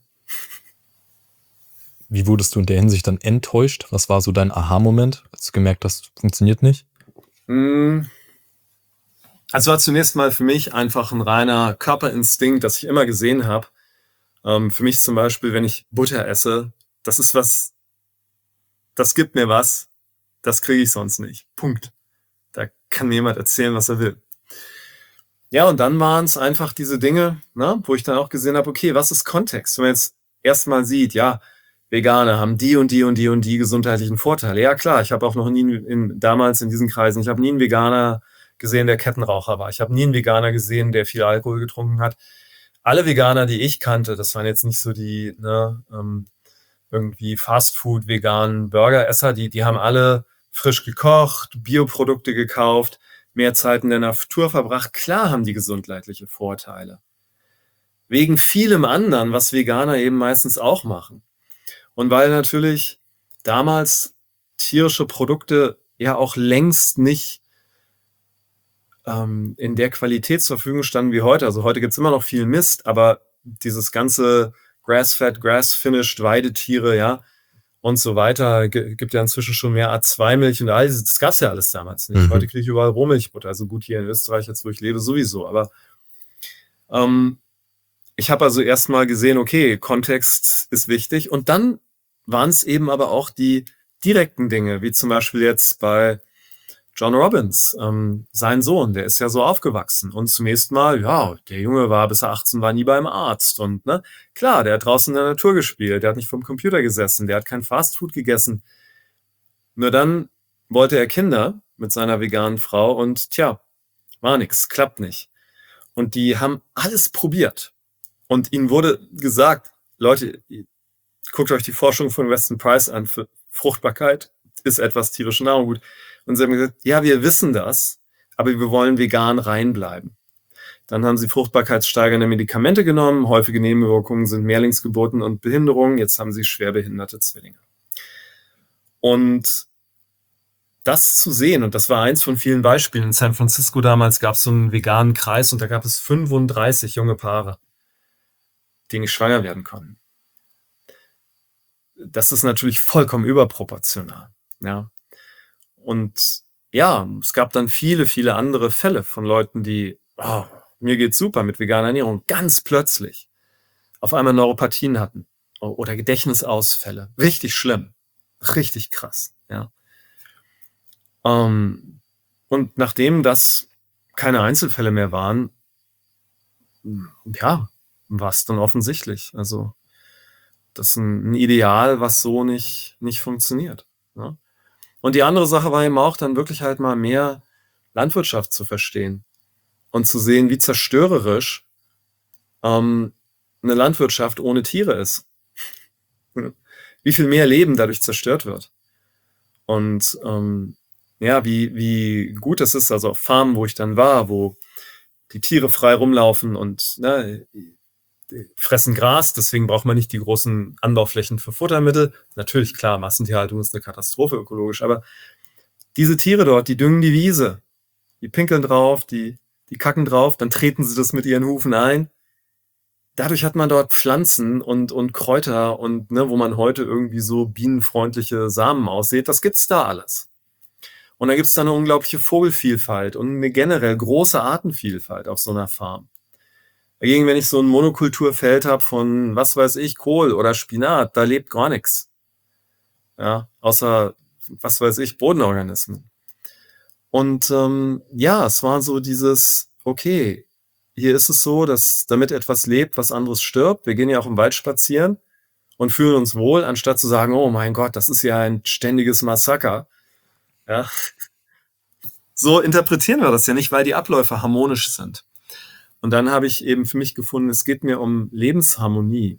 Wie wurdest du in der Hinsicht dann enttäuscht? Was war so dein Aha-Moment, als du gemerkt hast, funktioniert nicht? Hm. Es war zunächst mal für mich einfach 'n reiner Körperinstinkt, dass ich immer gesehen habe ähm, für mich zum Beispiel, wenn ich Butter esse, das ist was das gibt mir was, das kriege ich sonst nicht. Punkt. Da kann mir jemand erzählen, was er will. Ja, und dann waren's einfach diese Dinge, ne, wo ich dann auch gesehen habe: Okay, was ist Kontext? Wenn man jetzt erst mal sieht, ja, Veganer haben die und die und die und die gesundheitlichen Vorteile. Ja klar, ich habe auch noch nie 'n in damals in diesen Kreisen ich habe nie 'n Veganer gesehen, der Kettenraucher war. Ich habe nie 'n Veganer gesehen, der viel Alkohol getrunken hat. Alle Veganer, die ich kannte, das waren jetzt nicht so die, ne, ähm, irgendwie Fastfood veganen Burgeresser, die die haben alle frisch gekocht, Bioprodukte gekauft, mehr Zeit in der Natur verbracht. Klar haben die gesundheitliche Vorteile. Wegen vielem anderen, was Veganer eben meistens auch machen. Und weil natürlich damals tierische Produkte ja auch längst nicht ähm, in der Qualität zur Verfügung standen wie heute. Also, heute gibt's immer noch viel Mist, aber dieses ganze Grass-fed, Grass-finished Weidetiere, ja, und so weiter, gi gibt ja inzwischen schon mehr A zwei Milch und all dieses das gab's ja alles damals nicht. Mhm. Heute kriege ich überall Rohmilchbutter. Also, gut, hier in Österreich, jetzt wo ich lebe, sowieso. Aber, ähm, ich habe also erst mal gesehen, okay, Kontext ist wichtig. Und dann waren's eben aber auch die direkten Dinge, wie zum Beispiel jetzt bei John Robbins, ähm, sein Sohn, der ist ja so aufgewachsen. Und zunächst mal, ja, der Junge war, bis er achtzehn war, nie beim Arzt und, ne? Klar, der hat draußen in der Natur gespielt, der hat nicht vorm Computer gesessen, der hat kein Fastfood gegessen. Nur dann wollte er Kinder mit seiner veganen Frau und tja, war nix, klappt nicht. Und die haben alles probiert. Und ihnen wurde gesagt: „Leute, i guckt euch die Forschung von Weston Price an für Fruchtbarkeit ist etwas tierische Nahrung gut.“ Und sie haben gesagt: „Ja, wir wissen das, aber wir wollen vegan reinbleiben.“ Dann haben sie fruchtbarkeitssteigernde Medikamente genommen. Häufige Nebenwirkungen sind Mehrlingsgeburten und Behinderungen. Jetzt haben sie schwerbehinderte Zwillinge. Und das zu sehen, und das war eins von vielen Beispielen. In San Francisco damals gab's so 'n veganen Kreis und da gab es fünfunddreißig junge Paare, die nicht schwanger werden konnten. Das ist natürlich vollkommen überproportional, ja? Und ja, es gab dann viele, viele andere Fälle von Leuten, die: „Oh, mir geht's super mit veganer Ernährung“, ganz plötzlich auf einmal Neuropathien hatten o oder Gedächtnisausfälle. Richtig schlimm, richtig krass, ja? Ähm, und nachdem das keine Einzelfälle mehr waren hm, ja, war's dann offensichtlich. Also, das ist 'n 'n Ideal, was so nicht nicht funktioniert, ne? Und die andere Sache war eben auch dann wirklich halt mal mehr Landwirtschaft zu verstehen. und zu sehen, wie zerstörerisch ähm, eine Landwirtschaft ohne Tiere ist. Wie viel mehr Leben dadurch zerstört wird. Und ähm, ja, wie, wie gut das ist, also auf Farmen, wo ich dann war, wo die Tiere frei rumlaufen und ne, die fressen Gras, deswegen braucht man nicht die großen Anbauflächen für Futtermittel. Natürlich, klar, Massentierhaltung ist eine Katastrophe ökologisch, aber diese Tiere dort, die düngen die Wiese, die pinkeln drauf, die, die kacken drauf, dann treten sie das mit ihren Hufen ein. Dadurch hat man dort Pflanzen und, und Kräuter und ne, wo man heute irgendwie so bienenfreundliche Samen aussät, das gibt's da alles. Und dann gibt's da eine unglaubliche Vogelvielfalt und eine generell große Artenvielfalt auf so einer Farm. Dagegen, wenn ich so ein Monokulturfeld habe von, was weiß ich, Kohl oder Spinat, da lebt gar nichts. Ja, außer, was weiß ich, Bodenorganismen. Und ähm, ja, es war so dieses, okay, hier ist es so, dass damit etwas lebt, was anderes stirbt. Wir gehen ja auch im Wald spazieren und fühlen uns wohl, anstatt zu sagen, oh mein Gott, das ist ja ein ständiges Massaker. Ja. So interpretieren wir das ja nicht, weil die Abläufe harmonisch sind. Und dann habe ich eben für mich gefunden, es geht mir um Lebensharmonie.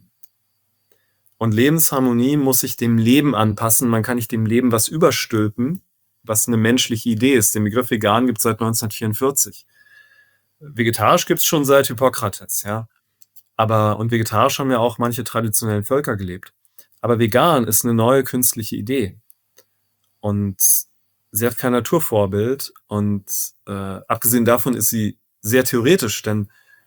Und Lebensharmonie muss sich dem Leben anpassen. Man kann nicht dem Leben was überstülpen, was eine menschliche Idee ist. Den Begriff vegan gibt es seit neunzehnhundertvierundvierzig. Vegetarisch gibt es schon seit Hippokrates, ja. Aber, und vegetarisch haben ja auch manche traditionellen Völker gelebt. Aber vegan ist eine neue künstliche Idee. Und sie hat kein Naturvorbild. Und äh, abgesehen davon ist sie sehr theoretisch, denn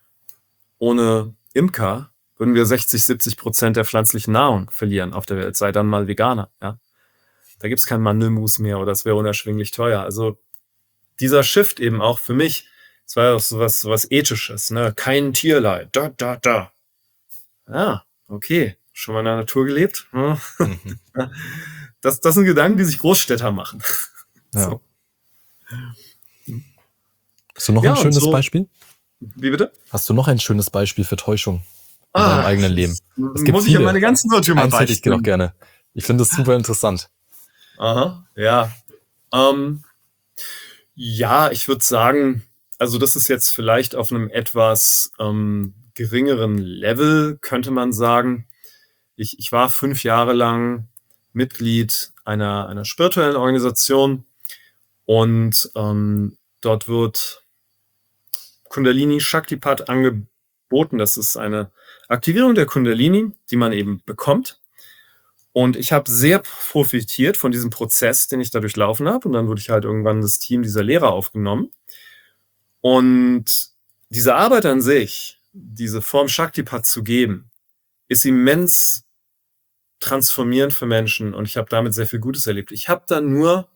ohne Imker würden wir sechzig, siebzig Prozent der pflanzlichen Nahrung verlieren auf der Welt. Sei dann mal Veganer, ja. Da gibt es kein Mandelmus mehr oder es wäre unerschwinglich teuer. Also dieser Shift eben auch für mich, es war ja auch so was, so was Ethisches, ne? Kein Tierleid, da, da, da. Ja, okay, schon mal in der Natur gelebt. Hm. Mhm. Das, das sind Gedanken, die sich Großstädter machen. Ja. So. Hast du noch ja, ein schönes so, Beispiel? Wie bitte? Hast du noch ein schönes Beispiel für Täuschung in ah, deinem eigenen Leben? Es gibt muss viele. Ich ja meine ganzen Irrtümer Eins hätte ich dir noch gerne. Ich finde das super interessant. Aha, ja. Ähm, ja, ich würde sagen, also das ist jetzt vielleicht auf einem etwas ähm, geringeren Level, könnte man sagen. Ich, ich war fünf Jahre lang Mitglied einer, einer spirituellen Organisation und ähm, dort wird Kundalini Shaktipat angeboten. Das ist eine Aktivierung der Kundalini, die man eben bekommt. Und ich habe sehr profitiert von diesem Prozess, den ich da durchlaufen habe. Und dann wurde ich halt irgendwann in das Team dieser Lehrer aufgenommen. Und diese Arbeit an sich, diese Form Shaktipat zu geben, ist immens transformierend für Menschen. Und ich habe damit sehr viel Gutes erlebt. Ich habe dann nur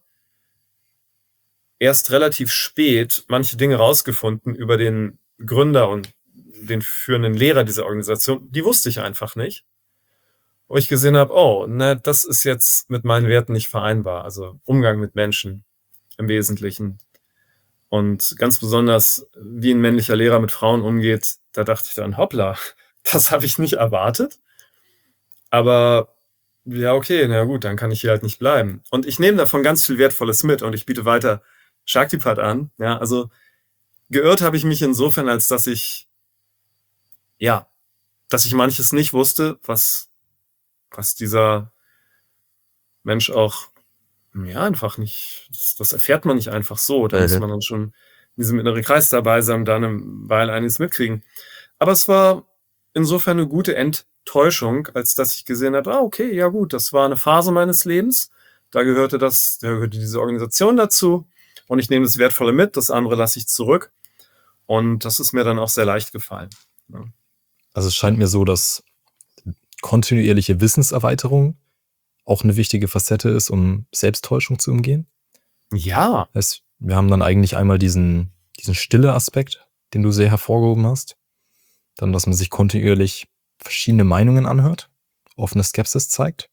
erst relativ spät manche Dinge rausgefunden über den Gründer und den führenden Lehrer dieser Organisation. Die wusste ich einfach nicht. Wo ich gesehen habe, oh, ne, das ist jetzt mit meinen Werten nicht vereinbar. Also Umgang mit Menschen im Wesentlichen. Und ganz besonders, wie ein männlicher Lehrer mit Frauen umgeht, da dachte ich dann, hoppla, das habe ich nicht erwartet. Aber ja, okay, na gut, dann kann ich hier halt nicht bleiben. Und ich nehme davon ganz viel Wertvolles mit und ich biete weiter Shaktipat an. Ja, also geirrt habe ich mich insofern, als dass ich, ja, dass ich manches nicht wusste, was was dieser Mensch auch, ja, einfach nicht, das, das erfährt man nicht einfach so. Da mhm. muss man dann schon in diesem inneren Kreis dabei sein, da eine Weile einiges mitkriegen. Aber es war insofern eine gute Enttäuschung, als dass ich gesehen habe, ah, okay, ja gut, das war eine Phase meines Lebens. Da gehörte das, da gehörte diese Organisation dazu. Und ich nehme das Wertvolle mit, das andere lasse ich zurück. Und das ist mir dann auch sehr leicht gefallen. Ja. Also es scheint mir so, dass kontinuierliche Wissenserweiterung auch eine wichtige Facette ist, um Selbsttäuschung zu umgehen. Ja. Es, wir haben dann eigentlich einmal diesen, diesen stille Aspekt, den du sehr hervorgehoben hast. Dann, dass man sich kontinuierlich verschiedene Meinungen anhört, offene Skepsis zeigt.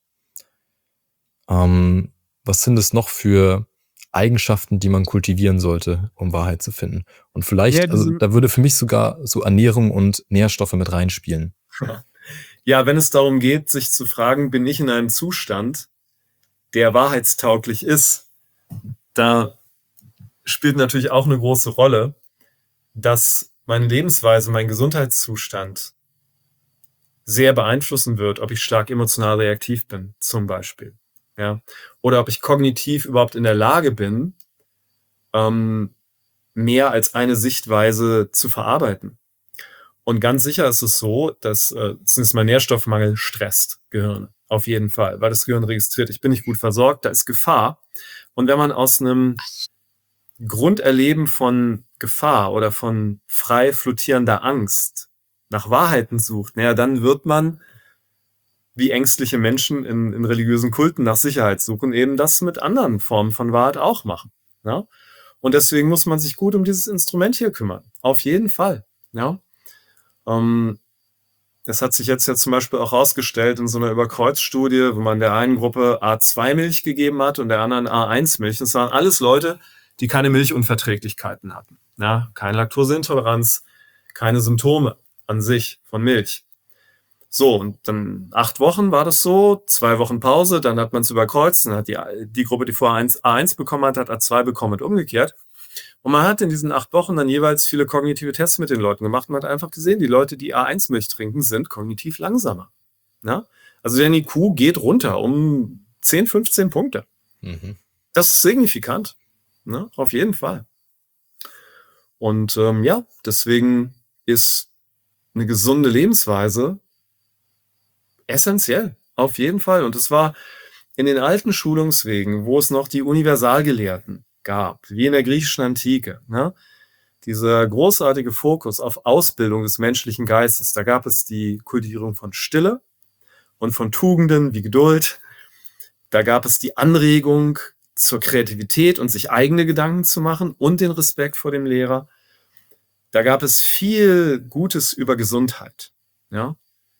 Ähm, was sind es noch für Eigenschaften, die man kultivieren sollte, um Wahrheit zu finden? Und vielleicht, ja, also da würde für mich sogar so Ernährung und Nährstoffe mit reinspielen. Ja. Ja, wenn es darum geht, sich zu fragen, bin ich in einem Zustand, der wahrheitstauglich ist, da spielt natürlich auch eine große Rolle dass meine Lebensweise, mein Gesundheitszustand sehr beeinflussen wird, ob ich stark emotional reaktiv bin, zum Beispiel. Ja? Oder ob ich kognitiv überhaupt in der Lage bin, ähm, mehr als eine Sichtweise zu verarbeiten. Und ganz sicher ist es so, dass äh, zumindest mal Nährstoffmangel stresst Gehirne. Auf jeden Fall, weil das Gehirn registriert, ich bin nicht gut versorgt, da ist Gefahr. Und wenn man aus einem Grunderleben von Gefahr oder von frei flottierender Angst nach Wahrheiten sucht, naja, dann wird man, wie ängstliche Menschen in, in religiösen Kulten nach Sicherheit suchen, eben das mit anderen Formen von Wahrheit auch machen. Ja? Und deswegen muss man sich gut um dieses Instrument hier kümmern. Auf jeden Fall. Ja? Ähm, es hat sich jetzt ja zum Beispiel auch herausgestellt in so einer Überkreuzstudie, wo man der einen Gruppe A zwei Milch gegeben hat und der anderen A eins Milch. Das waren alles Leute, die keine Milchunverträglichkeiten hatten. Ja? Keine Laktoseintoleranz, keine Symptome an sich von Milch. So, und dann acht Wochen war das so, zwei Wochen Pause, dann hat man es überkreuzt, dann hat die, die Gruppe, die vorher A eins bekommen hat, hat A zwei bekommen und umgekehrt. Und man hat in diesen acht Wochen dann jeweils viele kognitive Tests mit den Leuten gemacht und man hat einfach gesehen, die Leute, die A eins Milch trinken, sind kognitiv langsamer. Ja? Also der I Q geht runter um zehn, fünfzehn Punkte. Mhm. Das ist signifikant. Ne? Auf jeden Fall. Und ähm, ja, deswegen ist eine gesunde Lebensweise essentiell, auf jeden Fall. Und es war in den alten Schulungswegen, wo es noch die Universalgelehrten gab, wie in der griechischen Antike, ne? Dieser großartige Fokus auf Ausbildung des menschlichen Geistes. Da gab es die Kultivierung von Stille und von Tugenden wie Geduld. Da gab es die Anregung zur Kreativität und sich eigene Gedanken zu machen und den Respekt vor dem Lehrer. Da gab es viel Gutes über Gesundheit. Ja?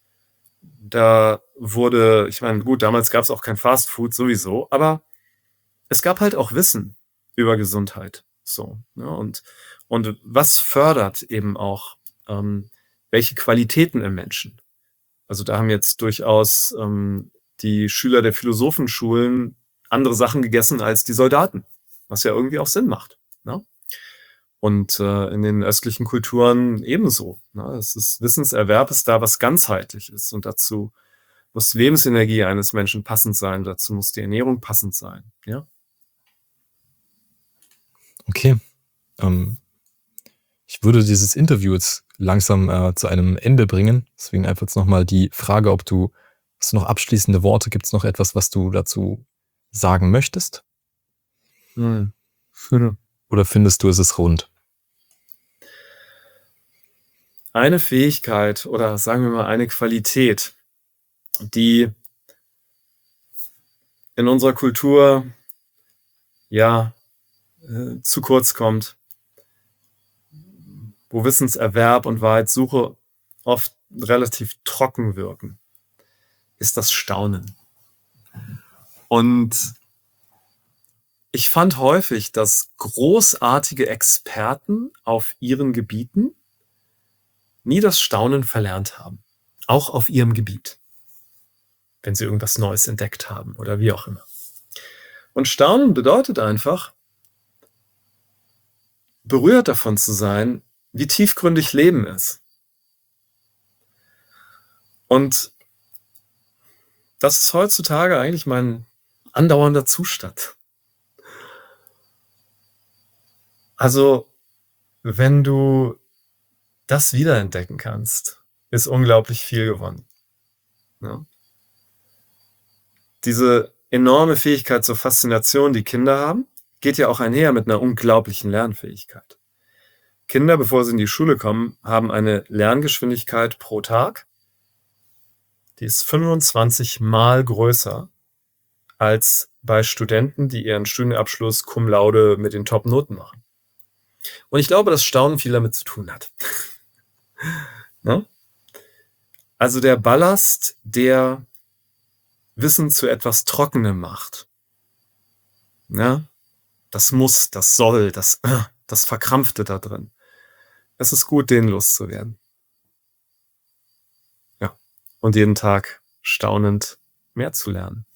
Da wurde, ich meine, gut, damals gab es auch kein Fastfood sowieso, aber es gab halt auch Wissen über Gesundheit. So, ne? Und, und was fördert eben auch ähm, welche Qualitäten im Menschen? Also da haben jetzt durchaus ähm, die Schüler der Philosophenschulen andere Sachen gegessen als die Soldaten, was ja irgendwie auch Sinn macht. Ne? Und äh, in den östlichen Kulturen ebenso. Ne? Es ist Wissenserwerb ist da was ganzheitlich ist und dazu muss die Lebensenergie eines Menschen passend sein, dazu muss die Ernährung passend sein. Ja. Okay. Ähm, ich würde dieses Interview jetzt langsam äh, zu einem Ende bringen. Deswegen einfach jetzt nochmal die Frage, ob du, hast du noch abschließende Worte, gibt es noch etwas, was du dazu sagen möchtest? Hm. Oder findest du, es ist rund? Eine Fähigkeit oder sagen wir mal eine Qualität, die in unserer Kultur ja äh, zu kurz kommt, wo Wissenserwerb und Wahrheitssuche oft relativ trocken wirken, ist das Staunen. Und ich fand häufig, dass großartige Experten auf ihren Gebieten nie das Staunen verlernt haben. Auch auf ihrem Gebiet. Wenn sie irgendwas Neues entdeckt haben oder wie auch immer. Und Staunen bedeutet einfach, berührt davon zu sein, wie tiefgründig Leben ist. Und das ist heutzutage eigentlich mein andauernder Zustand. Also, wenn du das wiederentdecken kannst, ist unglaublich viel gewonnen. Ja? Diese enorme Fähigkeit zur Faszination, die Kinder haben, geht ja auch einher mit einer unglaublichen Lernfähigkeit. Kinder, bevor sie in die Schule kommen, haben eine Lerngeschwindigkeit pro Tag, die ist fünfundzwanzig Mal größer als bei Studenten, die ihren Studienabschluss cum laude mit den Top-Noten machen. Und ich glaube, dass Staunen viel damit zu tun hat. Ne? Also der Ballast, der Wissen zu etwas Trockenem macht. Ja? Das muss, das soll, das, das Verkrampfte da drin. Es ist gut, den loszuwerden. Ja. Und jeden Tag staunend mehr zu lernen.